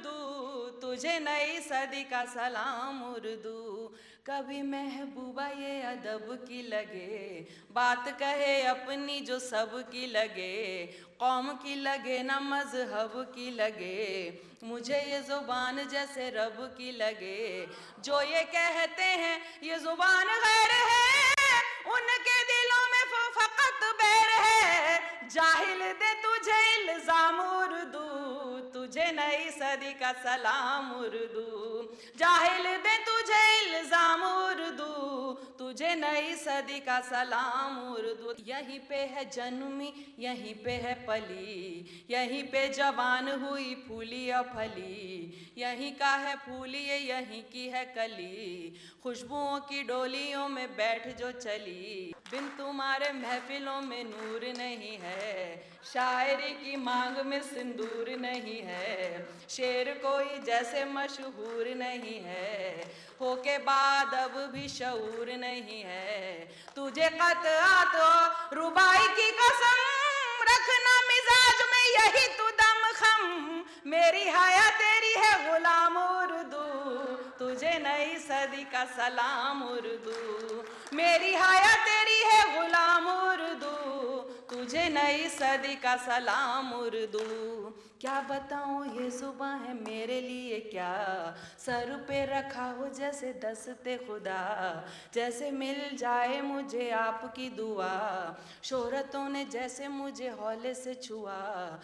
اردو، تجھے نئی صدی کا سلام اردو. کبھی محبوبہ یہ ادب کی لگے، بات کہے اپنی جو سب کی لگے، قوم کی لگے نہ مذہب کی لگے، مجھے یہ زبان جیسے رب کی لگے، جو یہ کہتے ہیں یہ زبان غیر ہے، ان کے دلوں میں فقط بیر ہے، جاہل دے تجھے الزام اردو، تجھے نئی صدی کا سلام اردو، جاہل دے تجھے الزام اردو، تجھے نئی صدی کا سلام اردو. یہیں پہ ہے جنمی یہیں پہ ہے پلی، یہیں پہ جوان ہوئی پھولی اور پھلی، یہیں کا ہے پھولی یہیں کی ہے کلی، خوشبوؤں کی ڈولیوں میں بیٹھ جو چلی، بن تمہارے محفلوں میں نور نہیں ہے، شاعری کی مانگ میں سندور نہیں ہے، شعر کوئی جیسے مشہور نہیں ہے، ہو کے بعد اب بھی شعور نہیں ہے، تجھے قطعات و ربائی کی قسم رکھنا مزاج میں یہی تو دم خم، میری حیا تیری ہے غلام اردو، تجھے نئی صدی کا سلام اردو، میری حیا تیری ہے غلام اردو، تجھے نئی صدی کا سلام اردو. کیا بتاؤں یہ زباں ہے میرے لیے کیا، سر پہ رکھا ہو جیسے دست خدا، جیسے مل جائے مجھے آپ کی دعا، شہرتوں نے جیسے مجھے ہولے سے چھوا،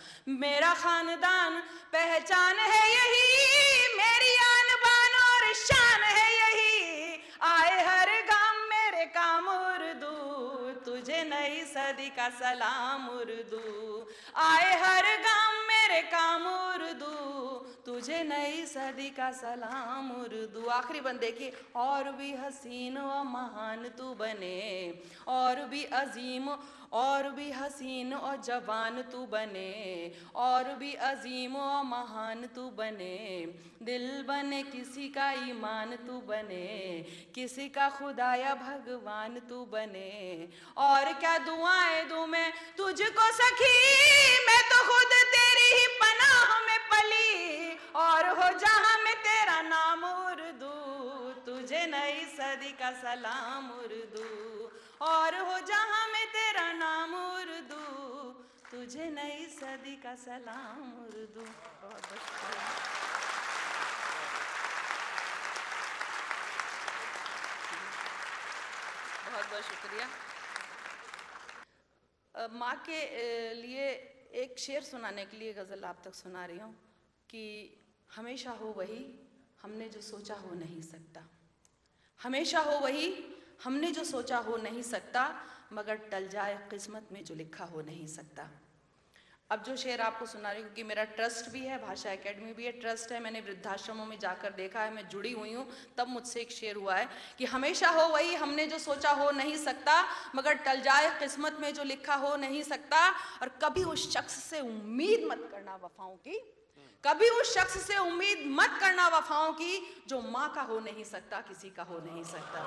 میرا خاندان پہچان ہے یہی، میری آن بان اور شان ہے یہی، آئے ہر گام میرے کام اردو، تجھے نئی صدی کا سلام اردو، آئے ہر گام میرے کام اردو، تجھے نئی صدی کا سلام اردو. آخری بند دیکھیے. اور بھی حسین و مہان تو بنے, اور بھی عظیم, اور بھی حسین اور جوان تو بنے, اور بھی عظیم و مہان تو بنے. دل بنے کسی کا ایمان تو بنے, کسی کا خدا یا بھگوان تو بنے. اور کیا دعائیں دوں میں تجھ کو سخی, میں تو خود تیری ہی پناہ میں پلی. اور ہو جہاں میں تیرا نام اردو, تجھے نئی صدی کا سلام اردو. اور ہو جہاں میں تیرا نام اردو, تجھے نئی صدی کا سلام اردو. بہت بہت شکریہ. بہت بہت شکریہ. ماں کے لیے ایک شعر سنانے کے لیے غزل آپ تک سنا رہی ہوں کہ ہمیشہ ہو وہی ہم نے جو سوچا ہو نہیں سکتا. ہمیشہ ہو وہی ہم نے جو سوچا ہو نہیں سکتا, مگر ٹل جائے قسمت میں جو لکھا ہو نہیں سکتا. اب جو شعر آپ کو سنا رہی ہوں, کیونکہ میرا ٹرسٹ بھی ہے, بھاشا اکیڈمی بھی ہے, ٹرسٹ ہے, میں نے وردھاشرموں میں جا کر دیکھا ہے, میں جڑی ہوئی ہوں, تب مجھ سے ایک شعر ہوا ہے کہ ہمیشہ ہو وہی ہم نے جو سوچا ہو نہیں سکتا, مگر ٹل جائے قسمت میں جو لکھا ہو نہیں سکتا. اور کبھی اس شخص سے امید مت کرنا وفاؤں کی, کبھی اس شخص سے امید مت کرنا وفاؤں کی, جو ماں کا ہو نہیں سکتا کسی کا ہو نہیں سکتا.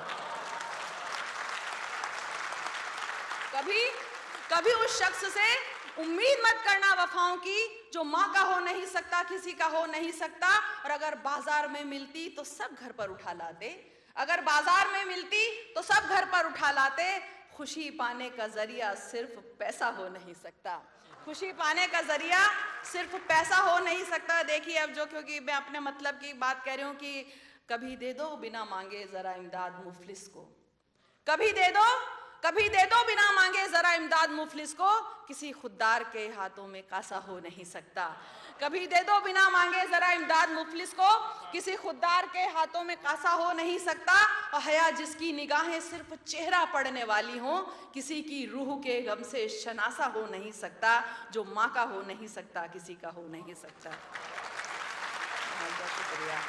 کبھی کبھی اس شخص سے امید مت کرنا وفاؤں کی, جو ماں کا ہو نہیں سکتا کسی کا ہو نہیں سکتا. اور اگر بازار میں ملتی تو سب گھر پر اٹھا لاتے, اگر بازار میں ملتی تو سب گھر پر اٹھا لاتے. خوشی پانے کا ذریعہ صرف پیسہ ہو نہیں سکتا, خوشی پانے کا ذریعہ صرف پیسہ ہو نہیں سکتا. دیکھیے اب جو, کیونکہ میں اپنے مطلب کی بات کہہ رہی ہوں کہ کبھی دے دو بنا مانگے ذرا امداد مفلس کو, کبھی دے دو کبھی دے دو بنا مانگے ذرا امداد مفلس کو. کسی خوددار کے ہاتھوں میں کاسا ہو نہیں سکتا, کبھی دے دو بنا مانگے ذرا امداد مفلس کو, کسی خوددار کے ہاتھوں میں کاسا ہو نہیں سکتا. اور حیا جس کی نگاہیں صرف چہرہ پڑھنے والی ہوں, کسی کی روح کے غم سے شناسا ہو نہیں سکتا, جو ماں کا ہو نہیں سکتا کسی کا ہو نہیں سکتا. بہت بہت شکریہ.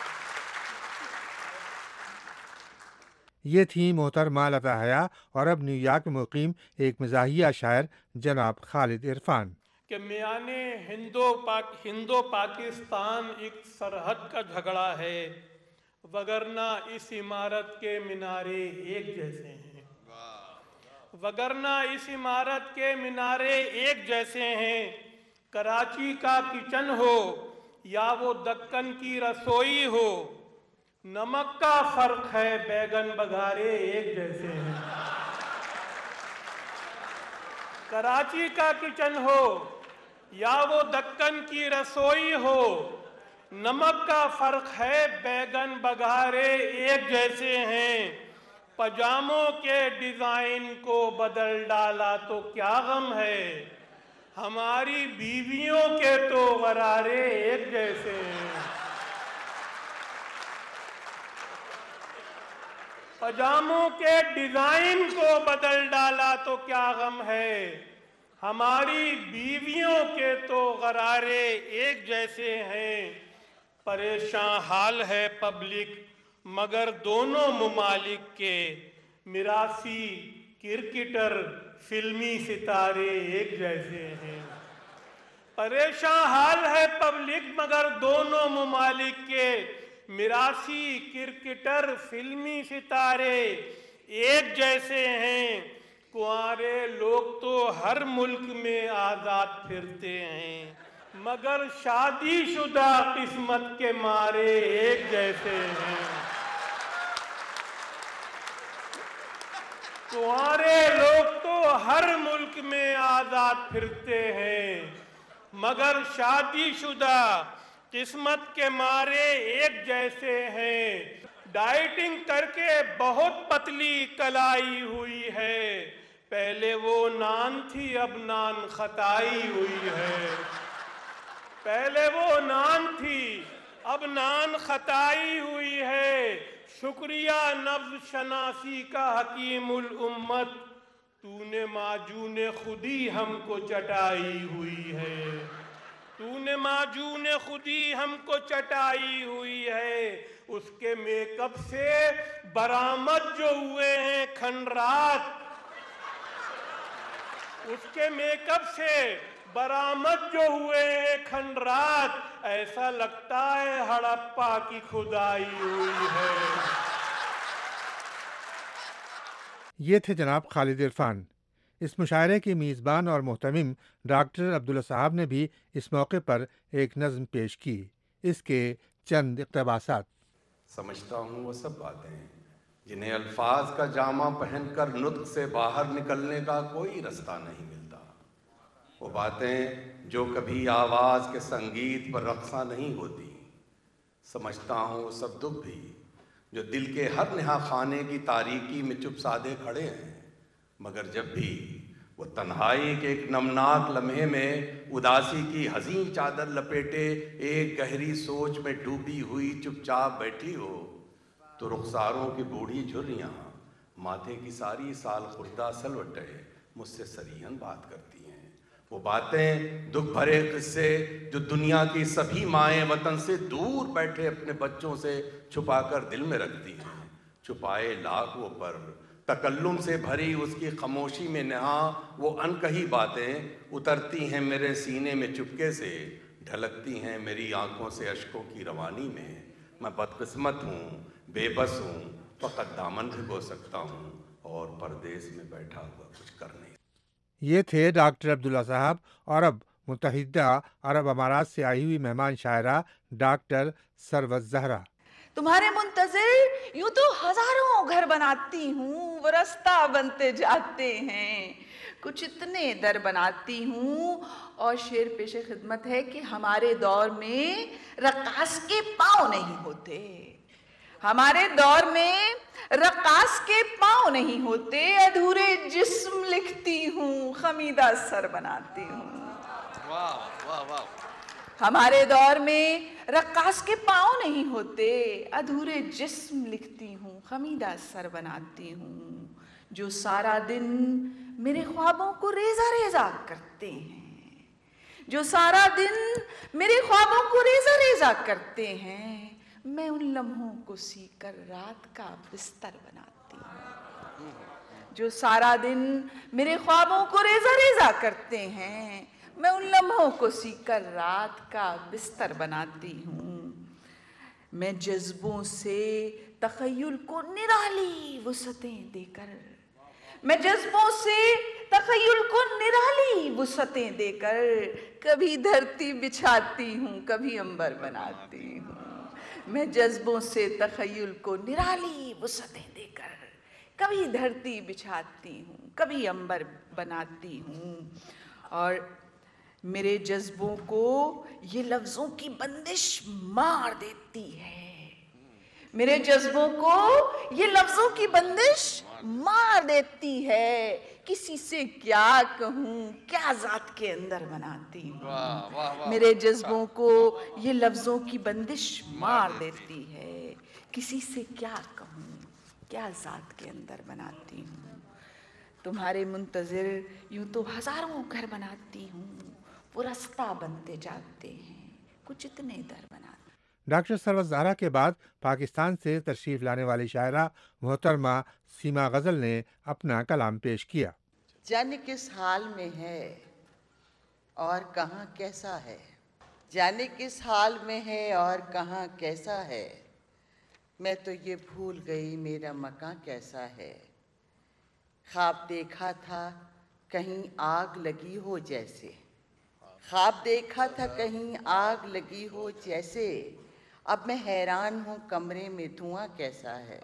یہ تھی محترمہ لتا حیا, اور اب نیو یارک میں مقیم ایک مزاحیہ شاعر جناب خالد عرفان. کہ میان ہندو پاک ہندو پاکستان ایک سرحد کا جھگڑا ہے, وگرنہ اس عمارت کے مینارے ایک جیسے ہیں, وگرنہ اس عمارت کے مینارے ایک جیسے ہیں. کراچی کا کچن ہو یا وہ دکن کی رسوئی ہو, نمک کا فرق ہے بیگن بگارے ایک جیسے ہیں. کراچی کا کچن ہو یا وہ دکن کی رسوئی ہو, نمک کا فرق ہے بیگن بگارے ایک جیسے ہیں. پجاموں کے ڈیزائن کو بدل ڈالا تو کیا غم ہے, ہماری بیویوں کے تو غرارے ایک جیسے ہیں. پجاموں کے ڈیزائن کو بدل ڈالا تو کیا غم ہے, ہماری بیویوں کے تو غرارے ایک جیسے ہیں. پریشان حال ہے پبلک مگر دونوں ممالک کے, میراثی کرکٹر فلمی ستارے ایک جیسے ہیں. پریشان حال ہے پبلک مگر دونوں ممالک کے, میراثی کرکٹر فلمی ستارے ایک جیسے ہیں. کنوارے لوگ تو ہر ملک میں آزاد پھرتے ہیں, مگر شادی شدہ قسمت کے مارے ایک جیسے ہیں. کنوارے لوگ تو ہر ملک میں آزاد پھرتے ہیں, مگر شادی شدہ قسمت کے مارے ایک جیسے ہیں. ڈائٹنگ کر کے بہت پتلی کلائی ہوئی ہے, پہلے وہ نان تھی اب نان خطائی ہوئی ہے. پہلے وہ نان تھی اب نان خطائی ہوئی ہے. شکریہ نبض شناسی کا حکیم الامت, تو نے معجون خودی ہم کو چٹائی ہوئی ہے. تو نے माजून खुदी हमको चटाई हुई है, उसके मेकअप से बरामद जो हुए हैं खंडरात, उसके मेकअप से बरामद जो हुए हैं खंडरात, ऐसा लगता है हड़प्पा की खुदाई हुई है। ये थे जनाब खालिद इरफान। इस मुशायरे की मेज़बान और मुहतमिम डॉक्टर अब्दुल्ला साहब ने भी इस मौके पर एक नज़्म पेश की। इसके चंद इक़्तिबासात। समझता हूँ वो सब बातें जिन्हें अल्फाज का जामा पहनकर नुत्क से बाहर निकलने का कोई रास्ता नहीं मिलता, वो बातें जो कभी आवाज़ के संगीत पर रक़्सा नहीं होती। समझता हूँ वो सब दुख भी जो दिल के हर नेहा खाने की तारीकी में चुप सादे खड़े हैं, मगर जब भी वो तन्हाई के एक नमनाक लम्हे में उदासी की हसीन चादर लपेटे एक गहरी सोच में डूबी हुई चुपचाप बैठी हो, तो रुखसारों की बूढ़ी झुर्रियाँ माथे की सारी साल खुर्दा सलवटे मुझसे सरीहन बात करती हैं। वो बातें दुख भरे किस्से जो दुनिया की सभी माएँ वतन से दूर बैठे अपने बच्चों से छुपाकर दिल में रखती हैं। छुपाए लाख वो पर तकल्लुम से भरी उसकी खामोशी में नहा वो अनकही बातें उतरती हैं मेरे सीने में चुपके से, ढलकती हैं मेरी आंखों से अश्कों की रवानी में। मैं बदकिस्मत हूँ, बेबस हूँ, फ़कत दामन भिगो सकता हूँ और परदेश में बैठा हुआ कुछ कर नहीं। ये थे डॉक्टर अब्दुल्ला साहब और अब मुत्तहिदा अरब अमारात से आई हुई मेहमान शायरा डॉक्टर सरवत ज़हरा। तुम्हारे मुंतज़िर यूं तो हजारों घर बनाती हूँ, वो रास्ता बनते जाते हैं, कुछ इतने दर बनाती हूँ। और शेर पेशे खिदमत है कि हमारे दौर में रक्कास के पाँव नहीं होते, हमारे दौर में रक्कास के पाँव नहीं होते, अधूरे जिस्म लिखती हूँ, खमीदा सर बनाती हूँ। वाह वाह वाह। हमारे दौर में रक्कास के पाँव नहीं होते, अधूरे जिस्म लिखती हूँ, खमीदा सर बनाती हूँ। जो सारा दिन मेरे ख्वाबों को रेजा रेजा करते हैं, जो सारा दिन मेरे ख्वाबों को रेजा रेजा करते हैं, मैं उन लम्हों को सीकर रात का बिस्तर बनाती हूँ। जो सारा दिन मेरे ख्वाबों को रेजा रेजा करते हैं, मैं उन लम्हों को सीकर रात का बिस्तर बनाती हूँ। मैं जज्बों से तख़य्युल को निराली वुसअतें देकर, मैं जज्बों से तख़य्युल को निराली वुसअतें देकर कभी धरती बिछाती हूँ, कभी अंबर बनाती हूँ। मैं जज्बों से तख़य्युल को निराली वुसअतें देकर कभी धरती बिछाती हूँ, कभी अंबर बनाती हूँ। और मेरे जज्बों को ये लफ्ज़ों की बंदिश मार देती है, मेरे जज्बों को ये लफ्ज़ों की बंदिश मार देती है। किसी से क्या कहूँ, क्या ज़ात के अंदर बनाती हूँ। मेरे जज्बों को ये लफ्ज़ों की बंदिश मार देती है, किसी से क्या कहूँ, क्या ज़ात के अंदर बनाती हूँ। तुम्हारे मुंतज़िर यूँ तो हज़ारों घर बनाती हूँ, वो रास्ता बनते जाते हैं, कुछ इतने दर बनाते। डॉक्टर सरवत ज़हरा के बाद पाकिस्तान से तशरीफ़ लाने वाली शायरा मोहतरमा सीमा गज़ल ने अपना कलाम पेश किया। जाने किस हाल में है और कहाँ कैसा है, जाने किस हाल में है और कहाँ कैसा है, मैं तो ये भूल गई मेरा मकां कैसा है। ख्वाब देखा था कहीं आग लगी हो जैसे, ख्वाब देखा था कहीं आग लगी हो जैसे, अब मैं हैरान हूँ कमरे में धुआं कैसा है।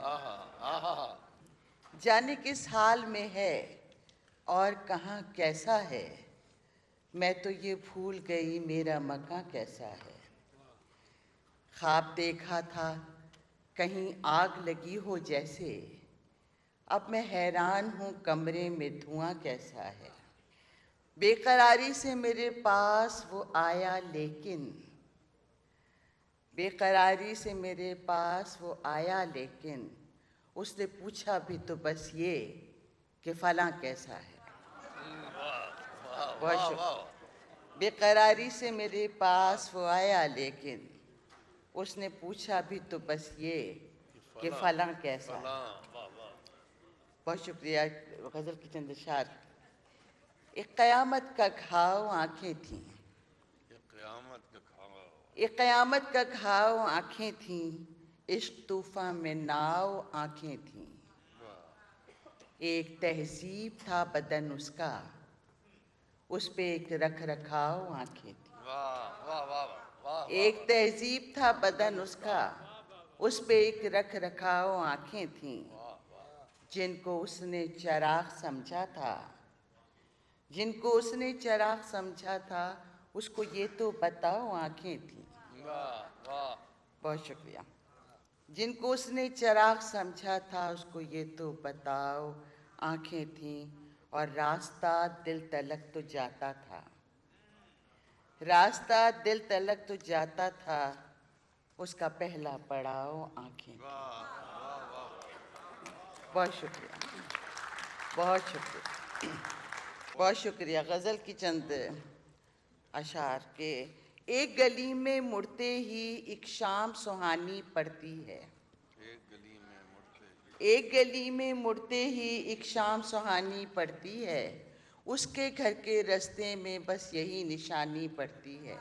जाने किस हाल में है और कहाँ कैसा है, मैं तो ये भूल गई मेरा मकां कैसा है। ख्वाब देखा था कहीं आग लगी हो जैसे, अब मैं हैरान हूँ कमरे में धुआं कैसा है। बेकरारी से मेरे पास वो आया लेकिन, बेकरारी से मेरे पास वो आया लेकिन, उसने पूछा भी तो बस ये कि फलां कैसा है। बहुत शुक्रिया। بے قراری سے میرے پاس وہ آیا، لیکن اس نے پوچھا بھی تو بس یہ کہ فلاں کیسا ہے۔ بہت شکریہ۔ غزل کی چند اشعار۔ ایک قیامت کا گھاؤ آنکھیں تھیں، ایک قیامت کا گھاؤ آنکھیں تھیں، عشق طوفان میں ناؤ آنکھیں تھیں، ایک تہذیب تھا بدن اس کا، اس پہ ایک رکھ رکھاؤ آنکھیں تھیں، ایک تہذیب تھا بدن اس کا، اس پہ ایک رکھ رکھاؤ آنکھیں تھیں، جن کو اس نے چراغ سمجھا تھا، جن کو اس نے چراغ سمجھا تھا، اس کو یہ تو بتاؤ آنکھیں تھیں۔ بہت شکریہ۔ جن کو اس نے چراغ سمجھا تھا، اس کو یہ تو بتاؤ آنکھیں تھیں، اور راستہ دل تلک تو جاتا تھا، راستہ دل تلک تو جاتا تھا، اس کا پہلا پڑاؤ آنکھیں تھیں۔ بہت شکریہ، بہت شکریہ، بہت شکریہ۔ غزل کی چند اشعار کے ایک گلی میں مڑتے ہی ایک شام سہانی پڑتی ہے، ایک گلی میں مڑتے ہی ایک شام سہانی پڑتی ہے، اس کے گھر کے رستے میں بس یہی نشانی پڑتی ہے،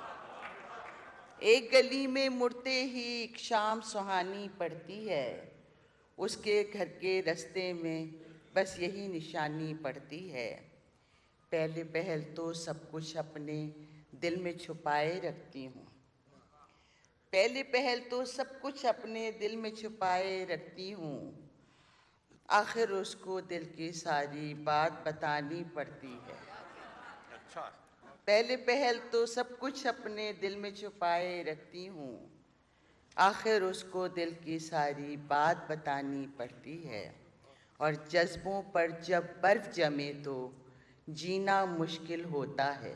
ایک گلی میں مڑتے ہی ایک شام سہانی پڑتی ہے، اس کے گھر کے رستے میں بس یہی نشانی پڑتی ہے، پہلے پہل تو سب کچھ اپنے دل میں چھپائے رکھتی ہوں، پہلے پہل تو سب کچھ اپنے دل میں چھپائے رکھتی ہوں، آخر اس کو دل کی ساری بات بتانی پڑتی ہے، پہلے پہل تو سب کچھ اپنے دل میں چھپائے رکھتی ہوں، آخر اس کو دل کی ساری بات بتانی پڑتی ہے، اور جذبوں پر جب برف جمے تو جینا مشکل ہوتا ہے،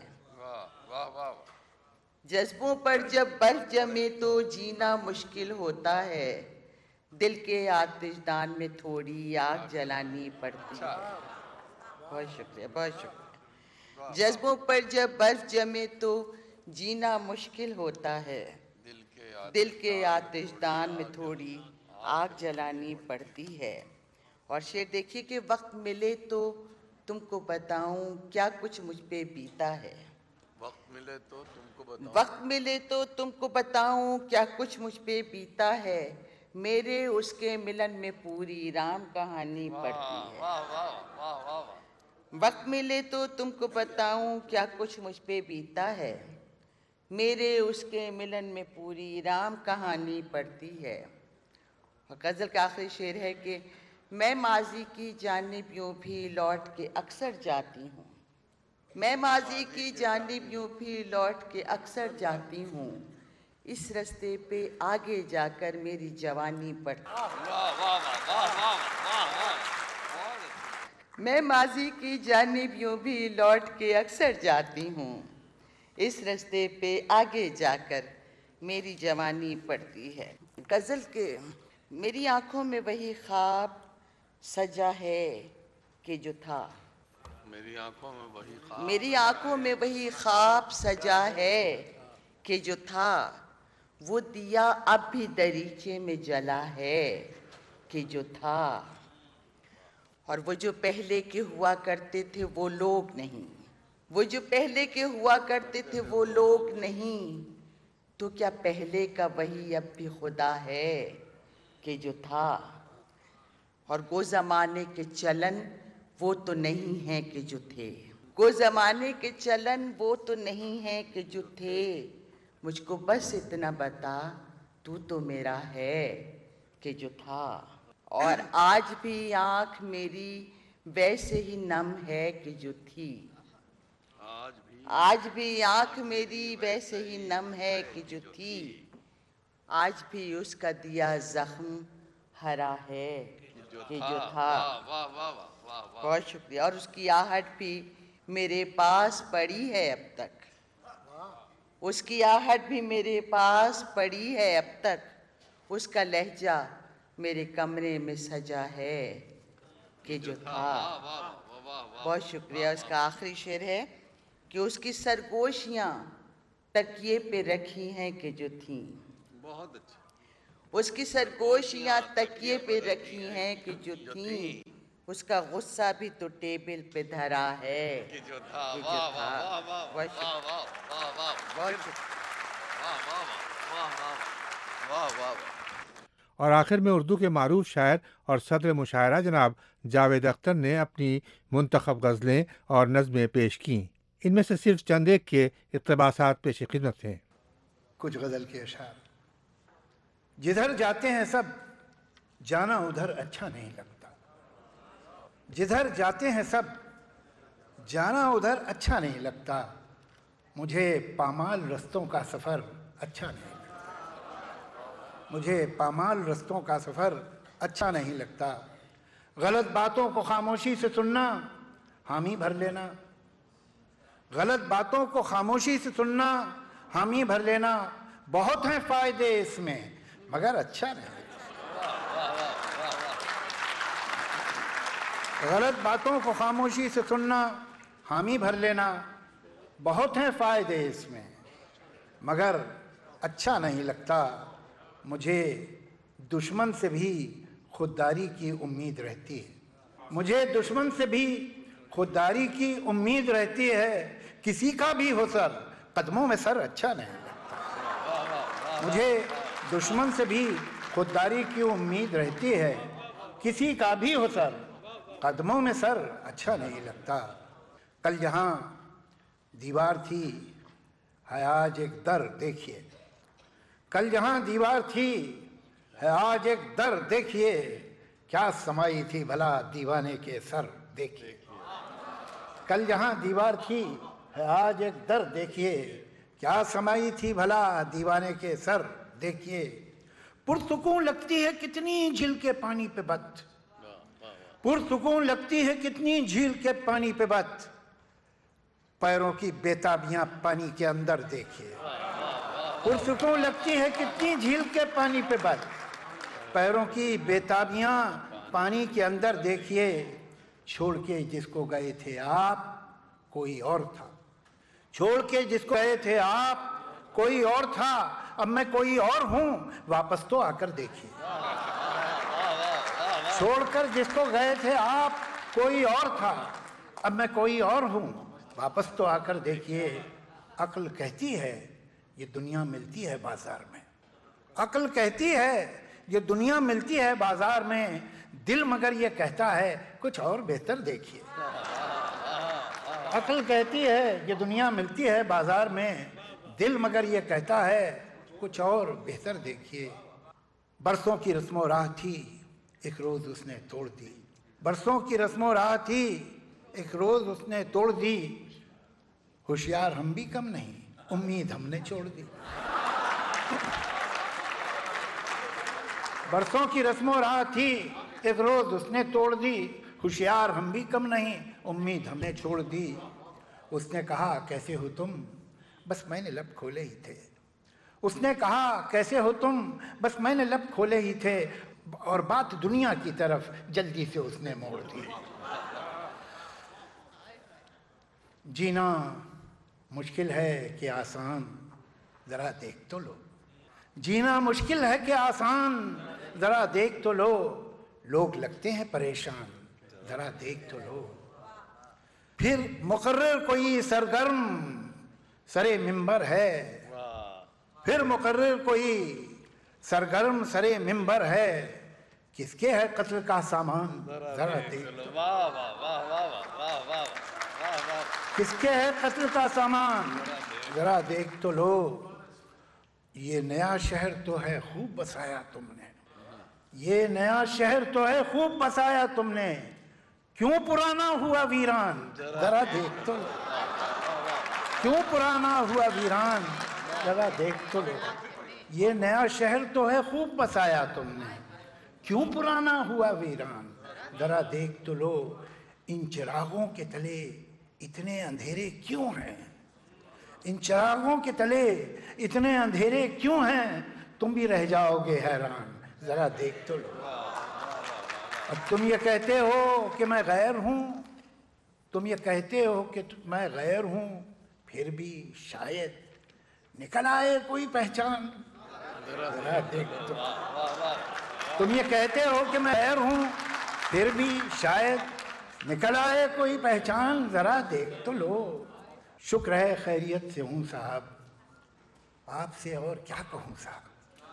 جذبوں پر جب برف جمے تو جینا مشکل ہوتا ہے، دل کے آتش دان میں تھوڑی آگ جلانی پڑتی ہے۔ بہت شکریہ، بہت شکریہ۔ جذبوں پر جب برف جمے تو جینا مشکل ہوتا ہے، دل کے آتش دان میں تھوڑی آگ جلانی پڑتی ہے، اور شعر دیکھیے کہ وقت ملے تو تم کو بتاؤں کیا کچھ مجھ پہ بیتا ہے، وقت ملے تو تم کو بتاؤں وقت ملے تو تم کو بتاؤں کیا کچھ مجھ پہ بیتا ہے، میرے اس کے ملن میں پوری رام کہانی پڑتی ہے، وقت ملے تو تم کو بتاؤں کیا کچھ مجھ پہ بیتا ہے، میرے اس کے ملن میں پوری رام کہانی پڑتی ہے۔ اور غزل کا آخری شعر ہے کہ میں ماضی کی جانب یوں بھی لوٹ کے اکثر جاتی ہوں، میں ماضی کی جانب یوں بھی لوٹ کے اکثر جاتی ہوں، اس رستے پہ آگے جا کر میری جوانی پڑتی ہے، میں ماضی کی جانب یوں بھی لوٹ کے اکثر جاتی ہوں، اس رستے پہ آگے جا کر میری جوانی پڑتی ہے۔ غزل کے میری آنکھوں میں وہی خواب سجا ہے کہ جو تھا، میری آنکھوں میں وہی خواب میری آنکھوں میں وہی خواب سجا ہے کہ جو تھا، وہ دیا اب بھی دریچے میں جلا ہے کہ جو تھا، اور وہ جو پہلے کے ہوا کرتے تھے وہ لوگ نہیں، وہ جو پہلے کے ہوا کرتے تھے وہ لوگ نہیں، تو کیا پہلے کا وہی اب بھی خدا ہے کہ جو تھا، اور وہ زمانے کے چلن وہ تو نہیں ہیں کہ جو تھے، وہ زمانے کے چلن وہ تو نہیں ہیں کہ جو تھے، مجھ کو بس اتنا بتا تو تو میرا ہے کہ جو تھا، اور آج بھی آنکھ میری ویسے ہی نم ہے کہ جو تھی، آج بھی آج بھی آنکھ میری ویسے ہی نم ہے کہ جو تھی، آج بھی اس کا دیا زخم ہرا ہے کہ جو تھا۔ بہت شکریہ۔ اور اس کی آہٹ بھی میرے پاس پڑی ہے اب تک، اس کی آہٹ بھی میرے پاس پڑی ہے اب تک، اس کا لہجہ میرے کمرے میں سجا ہے کہ جو تھا۔ بہت شکریہ۔ اس کا آخری شعر ہے کہ اس کی سرگوشیاں تکیے پہ رکھی ہیں کہ جو تھیں. بہت اچھا. اس کی سرگوشیاں تکیے پہ رکھی ہیں کہ جو تھیں. اس کا غصہ بھی تو ٹیبل پہ دھرا ہے کہ جو تھا. کہ جو واہ تھا. واہ واہ واہ بہت واہ واہ واہ واہ بہت شکریہ. واہ واہ واہ واہ واہ واہ واہ. اور آخر میں اردو کے معروف شاعر اور صدر مشاعرہ جناب جاوید اختر نے اپنی منتخب غزلیں اور نظمیں پیش کیں. ان میں سے صرف چند ایک کے اقتباسات پیش خدمت ہیں. کچھ غزل کے اشعار. جدھر جاتے ہیں سب جانا ادھر اچھا نہیں لگتا. جدھر جاتے ہیں سب جانا ادھر اچھا نہیں لگتا. مجھے پامال رستوں کا سفر اچھا نہیں لگتا. مجھے پامال رستوں کا سفر اچھا نہیں لگتا. غلط باتوں کو خاموشی سے سننا حامی بھر لینا. غلط باتوں کو خاموشی سے سننا حامی بھر لینا. بہت ہیں فائدے اس میں مگر اچھا نہیں. غلط باتوں کو خاموشی سے سننا حامی بھر لینا. بہت ہیں فائدے اس میں مگر اچھا نہیں لگتا. مجھے دشمن سے بھی خودداری کی امید رہتی ہے. مجھے دشمن سے بھی خودداری کی امید رہتی ہے. کسی کا بھی ہو سر قدموں میں سر اچھا نہیں لگتا. مجھے دشمن سے بھی خودداری کی امید رہتی ہے. کسی کا بھی ہو سر قدموں میں سر اچھا نہیں لگتا. کل جہاں دیوار تھی ہے آج ایک در دیکھیے. کل جہاں دیوار تھی ہے آج ایک در دیکھیے. کیا سمائی تھی بھلا دیوانے کے سر دیکھیے. کل جہاں دیوار تھی ہے آج ایک در دیکھیے. کیا سمائی تھی بھلا دیوانے کے سر دیکھیے. پرسکون لگتی ہے کتنی جھیل کے پانی پہ بت. پرسکون لگتی ہے کتنی جھیل کے پانی پہ بت. پیروں کی بیتابیاں پانی کے اندر دیکھیے. پرسکون لگتی ہے کتنی جھیل کے پانی پہ بت. پیروں کی بیتابیاں پانی کے اندر دیکھیے. چھوڑ کے جس کو گئے تھے آپ کوئی اور تھا. چھوڑ کے جس کو گئے تھے آپ کوئی اور تھا. اب میں کوئی اور ہوں واپس تو آ کر دیکھیے. چھوڑ کر جس کو گئے تھے آپ کوئی اور تھا. اب میں کوئی اور ہوں واپس تو آ کر دیکھیے. عقل کہتی ہے یہ دنیا ملتی ہے بازار میں. عقل کہتی ہے یہ دنیا ملتی ہے بازار میں. دل مگر یہ کہتا ہے کچھ اور بہتر دیکھیے. عقل کہتی ہے یہ دنیا ملتی ہے بازار میں. دل مگر یہ کہتا ہے کچھ اور بہتر دیکھیے. برسوں کی رسم و راہ تھی ایک روز اس نے توڑ دی. برسوں کی رسم و راہ تھی ایک روز اس نے توڑ دی. ہوشیار ہم بھی کم نہیں امید ہم نے چھوڑ دی. برسوں کی رسم و راہ تھی ایک روز اس نے توڑ دی. ہوشیار ہم بھی کم نہیں امید ہم نے چھوڑ دی. اس نے کہا کیسے ہو تم بس میں نے لب کھولے ہی تھے. اس نے کہا کیسے ہو تم بس میں نے لب کھولے ہی تھے. اور بات دنیا کی طرف جلدی سے اس نے موڑ دی. جینا مشکل ہے کہ آسان ذرا دیکھ تو لو. جینا مشکل ہے کہ آسان ذرا دیکھ تو لو. لوگ لگتے ہیں پریشان ذرا دیکھ تو لو. پھر مقرر کوئی سرگرم سرے ممبر ہے. پھر مقرر کوئی سرگرم سرے ممبر ہے. کس کے ہے قتل کا سامان ذرا دیکھ تو لو. کس کے ہے قتل کا سامان ذرا دیکھ تو لو. یہ نیا شہر تو ہے خوب بسایا تم نے. یہ نیا شہر تو ہے خوب بسایا تم نے. کیوں پرانا ہوا ویران ذرا دیکھ تو لو. کیوں پرانا ہوا ویران ذرا دیکھ تو لو. یہ نیا شہر تو ہے خوب بسایا تم نے. کیوں پرانا ہوا ویران ذرا دیکھ تو لو. ان چراغوں کے تلے اتنے اندھیرے کیوں ہیں. ان چراغوں کے تلے اتنے اندھیرے کیوں ہیں. تم بھی رہ جاؤ گے حیران ذرا دیکھ تو لو. اب تم یہ کہتے ہو کہ میں غیر ہوں. تم یہ کہتے ہو کہ میں غیر ہوں. پھر بھی شاید نکل آئے کوئی پہچان. ذرا دیکھ تو تم یہ کہتے ہو کہ میں خیر ہوں، پھر بھی شاید نکل آئے کوئی پہچان. ذرا دیکھ تو لو. شکر ہے خیریت سے ہوں صاحب، آپ سے اور کیا کہوں صاحب.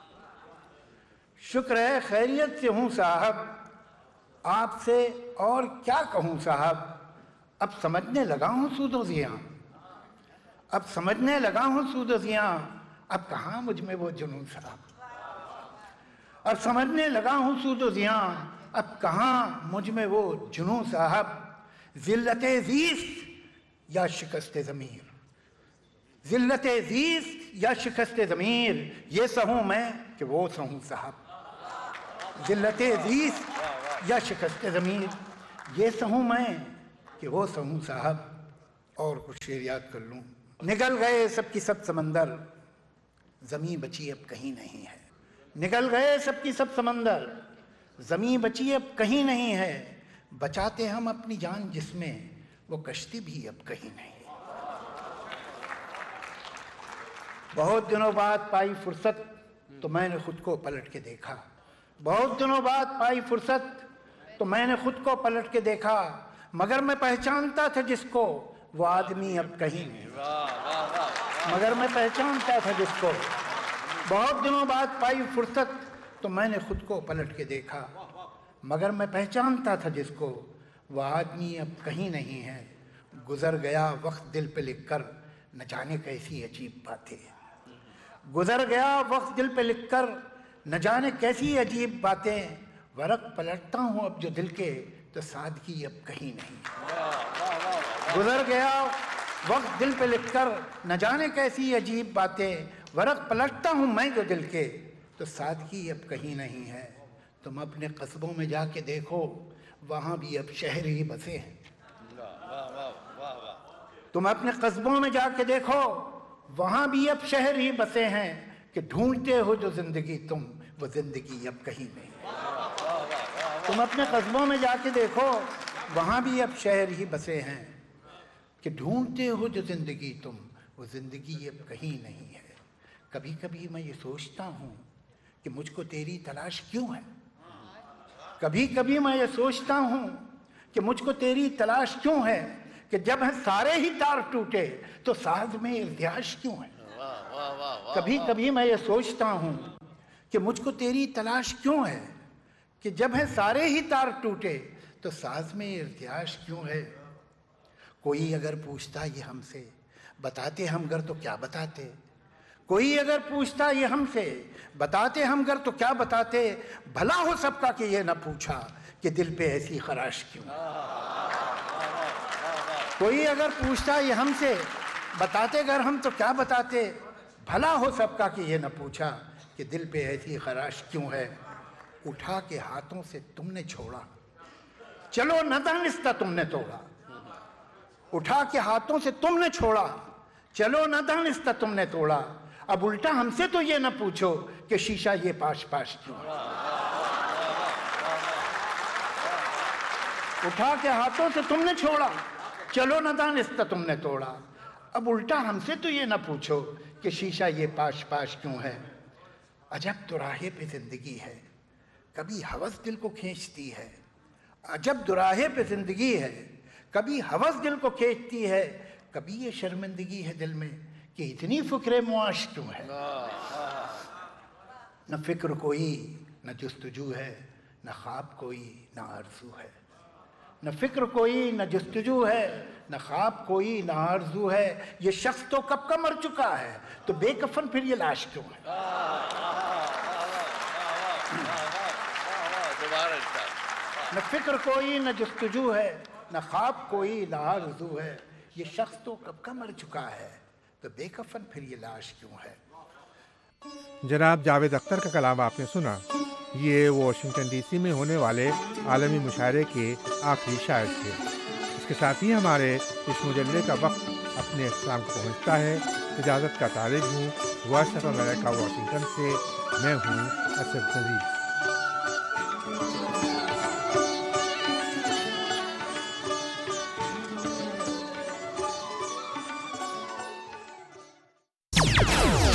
شکر ہے خیریت سے ہوں صاحب، آپ سے اور کیا کہوں صاحب. اب سمجھنے لگا ہوں سود و زیاں، اب سمجھنے لگا ہوں سود و زیاں. اب کہاں مجھ میں وہ جنون صاحب. اب سمجھنے لگا ہوں سود و زیاں، اب کہاں مجھ میں وہ جنون صاحب. ذلت زیست یا شکست ضمیر، ذلت زیست یا شکست ضمیر، یہ سہوں میں کہ وہ سہوں صاحب. ذلت زیست یا شکست ضمیر، یہ سہوں میں کہ وہ سہوں صاحب. اور کچھ شعر یاد کر لوں. نگل گئے سب کی سب سمندر، زمیں بچی اب کہیں نہیں ہے. نگل گئے سب کی سب سمندر، زمیں بچی اب کہیں نہیں ہے. بچاتے ہم اپنی جان جس میں، وہ کشتی بھی اب کہیں نہیں. بہت دنوں بعد پائی فرصت تو میں نے خود کو پلٹ کے دیکھا. بہت دنوں بعد پائی فرصت تو میں نے خود کو پلٹ کے دیکھا. مگر میں پہچانتا تھا جس کو، وہ آدمی اب کہیں نہیں. مگر میں پہچانتا تھا جس کو. بہت دنوں بعد پائی فرصت تو میں نے خود کو پلٹ کے دیکھا. مگر میں پہچانتا تھا جس کو، وہ آدمی اب کہیں نہیں ہے. گزر گیا وقت دل پہ لکھ کر، نہ جانے کیسی عجیب باتیں. گزر گیا وقت دل پہ لکھ کر، نہ جانے کیسی عجیب باتیں. ورق پلٹتا ہوں اب جو دل کے، تو سادگی اب کہیں نہیں. گزر گیا وقت دل پہ لکھ کر، نہ جانے کیسی عجیب باتیں. ورق پلٹتا ہوں میں جو دل کے، تو سادگی اب کہیں نہیں ہے. تم اپنے قصبوں میں جا کے دیکھو، وہاں بھی اب شہر ہی بسے ہیں. تم اپنے قصبوں میں جا کے دیکھو، وہاں بھی اب شہر ہی بسے ہیں. کہ ڈھونڈتے ہو جو زندگی تم، وہ زندگی اب کہیں نہیں. تم اپنے قصبوں میں جا کے دیکھو، وہاں بھی اب شہر ہی بسے ہیں. کہ ڈھونڈتے ہو جو زندگی تم، وہ زندگی اب کہیں نہیں ہے. کبھی کبھی میں یہ سوچتا ہوں کہ مجھ کو تیری تلاش کیوں ہے. کبھی کبھی میں یہ سوچتا ہوں کہ مجھ کو تیری تلاش کیوں ہے. کہ جب ہیں سارے ہی تار ٹوٹے تو ساز میں ارتعاش کیوں ہے. کبھی کبھی میں یہ سوچتا ہوں کہ مجھ کو تیری تلاش کیوں ہے. کہ جب ہیں سارے ہی تار ٹوٹے تو ساز میں ارتعاش کیوں ہے. کوئی اگر پوچھتا یہ ہم سے، بتاتے ہم گر تو کیا بتاتے. کوئی اگر پوچھتا یہ ہم سے، بتاتے ہم گر تو کیا بتاتے. بھلا ہو سب کا کہ یہ نہ پوچھا کہ دل پہ ایسی خراش کیوں. کوئی اگر پوچھتا یہ ہم سے، بتاتے گر ہم تو کیا بتاتے. بھلا ہو سب کا کہ یہ نہ پوچھا کہ دل پہ ایسی خراش کیوں ہے. اٹھا کے ہاتھوں سے تم نے چھوڑا، چلو نہ دانستہ تم نے توڑا. اٹھا کے ہاتھوں سے تم نے چھوڑا، چلو نہ دانستہ تم نے توڑا. اب الٹا ہم سے تو یہ نہ پوچھو کہ شیشہ یہ پاش پاش کیوں. اٹھا کے ہاتھوں سے تم نے چھوڑا، چلو نہ دانستہ تم نے توڑا. اب الٹا ہم سے تو یہ نہ پوچھو کہ شیشہ یہ پاش پاش کیوں ہے. عجب دوراہے پہ زندگی ہے، کبھی ہوس دل کو کھینچتی ہے. عجب دوراہے پہ زندگی ہے، کبھی ہوس دل کو کھینچتی ہے. کبھی یہ شرمندگی ہے دل میں کہ اتنی فکر معاش کیوں ہے. نہ فکر کوئی نہ جستجو ہے، نہ خواب کوئی نہ آرزو ہے. نہ فکر کوئی نہ جستجو ہے، نہ خواب کوئی نہ آرزو ہے. یہ شخص تو کب کا مر چکا ہے، تو بے کفن پھر یہ لاش کیوں ہے. نہ فکر کوئی نہ جستجو ہے، نہ خواب کوئی نہ آرزو ہے. یہ شخص تو کب کا مر چکا ہے، تو بے کفن پھر یہ لاش کیوں ہے. جناب جاوید اختر کا کلام آپ نے سنا. یہ واشنگٹن ڈی سی میں ہونے والے عالمی مشاعرے کے آخری شاعر تھے. اس کے ساتھ ہی ہمارے اس مجلے کا وقت اپنے اختتام کو پہنچتا ہے. اجازت کا طالب ہوں وائس آف امریکہ واشنگٹن سے. میں ہوں اسد نذیر.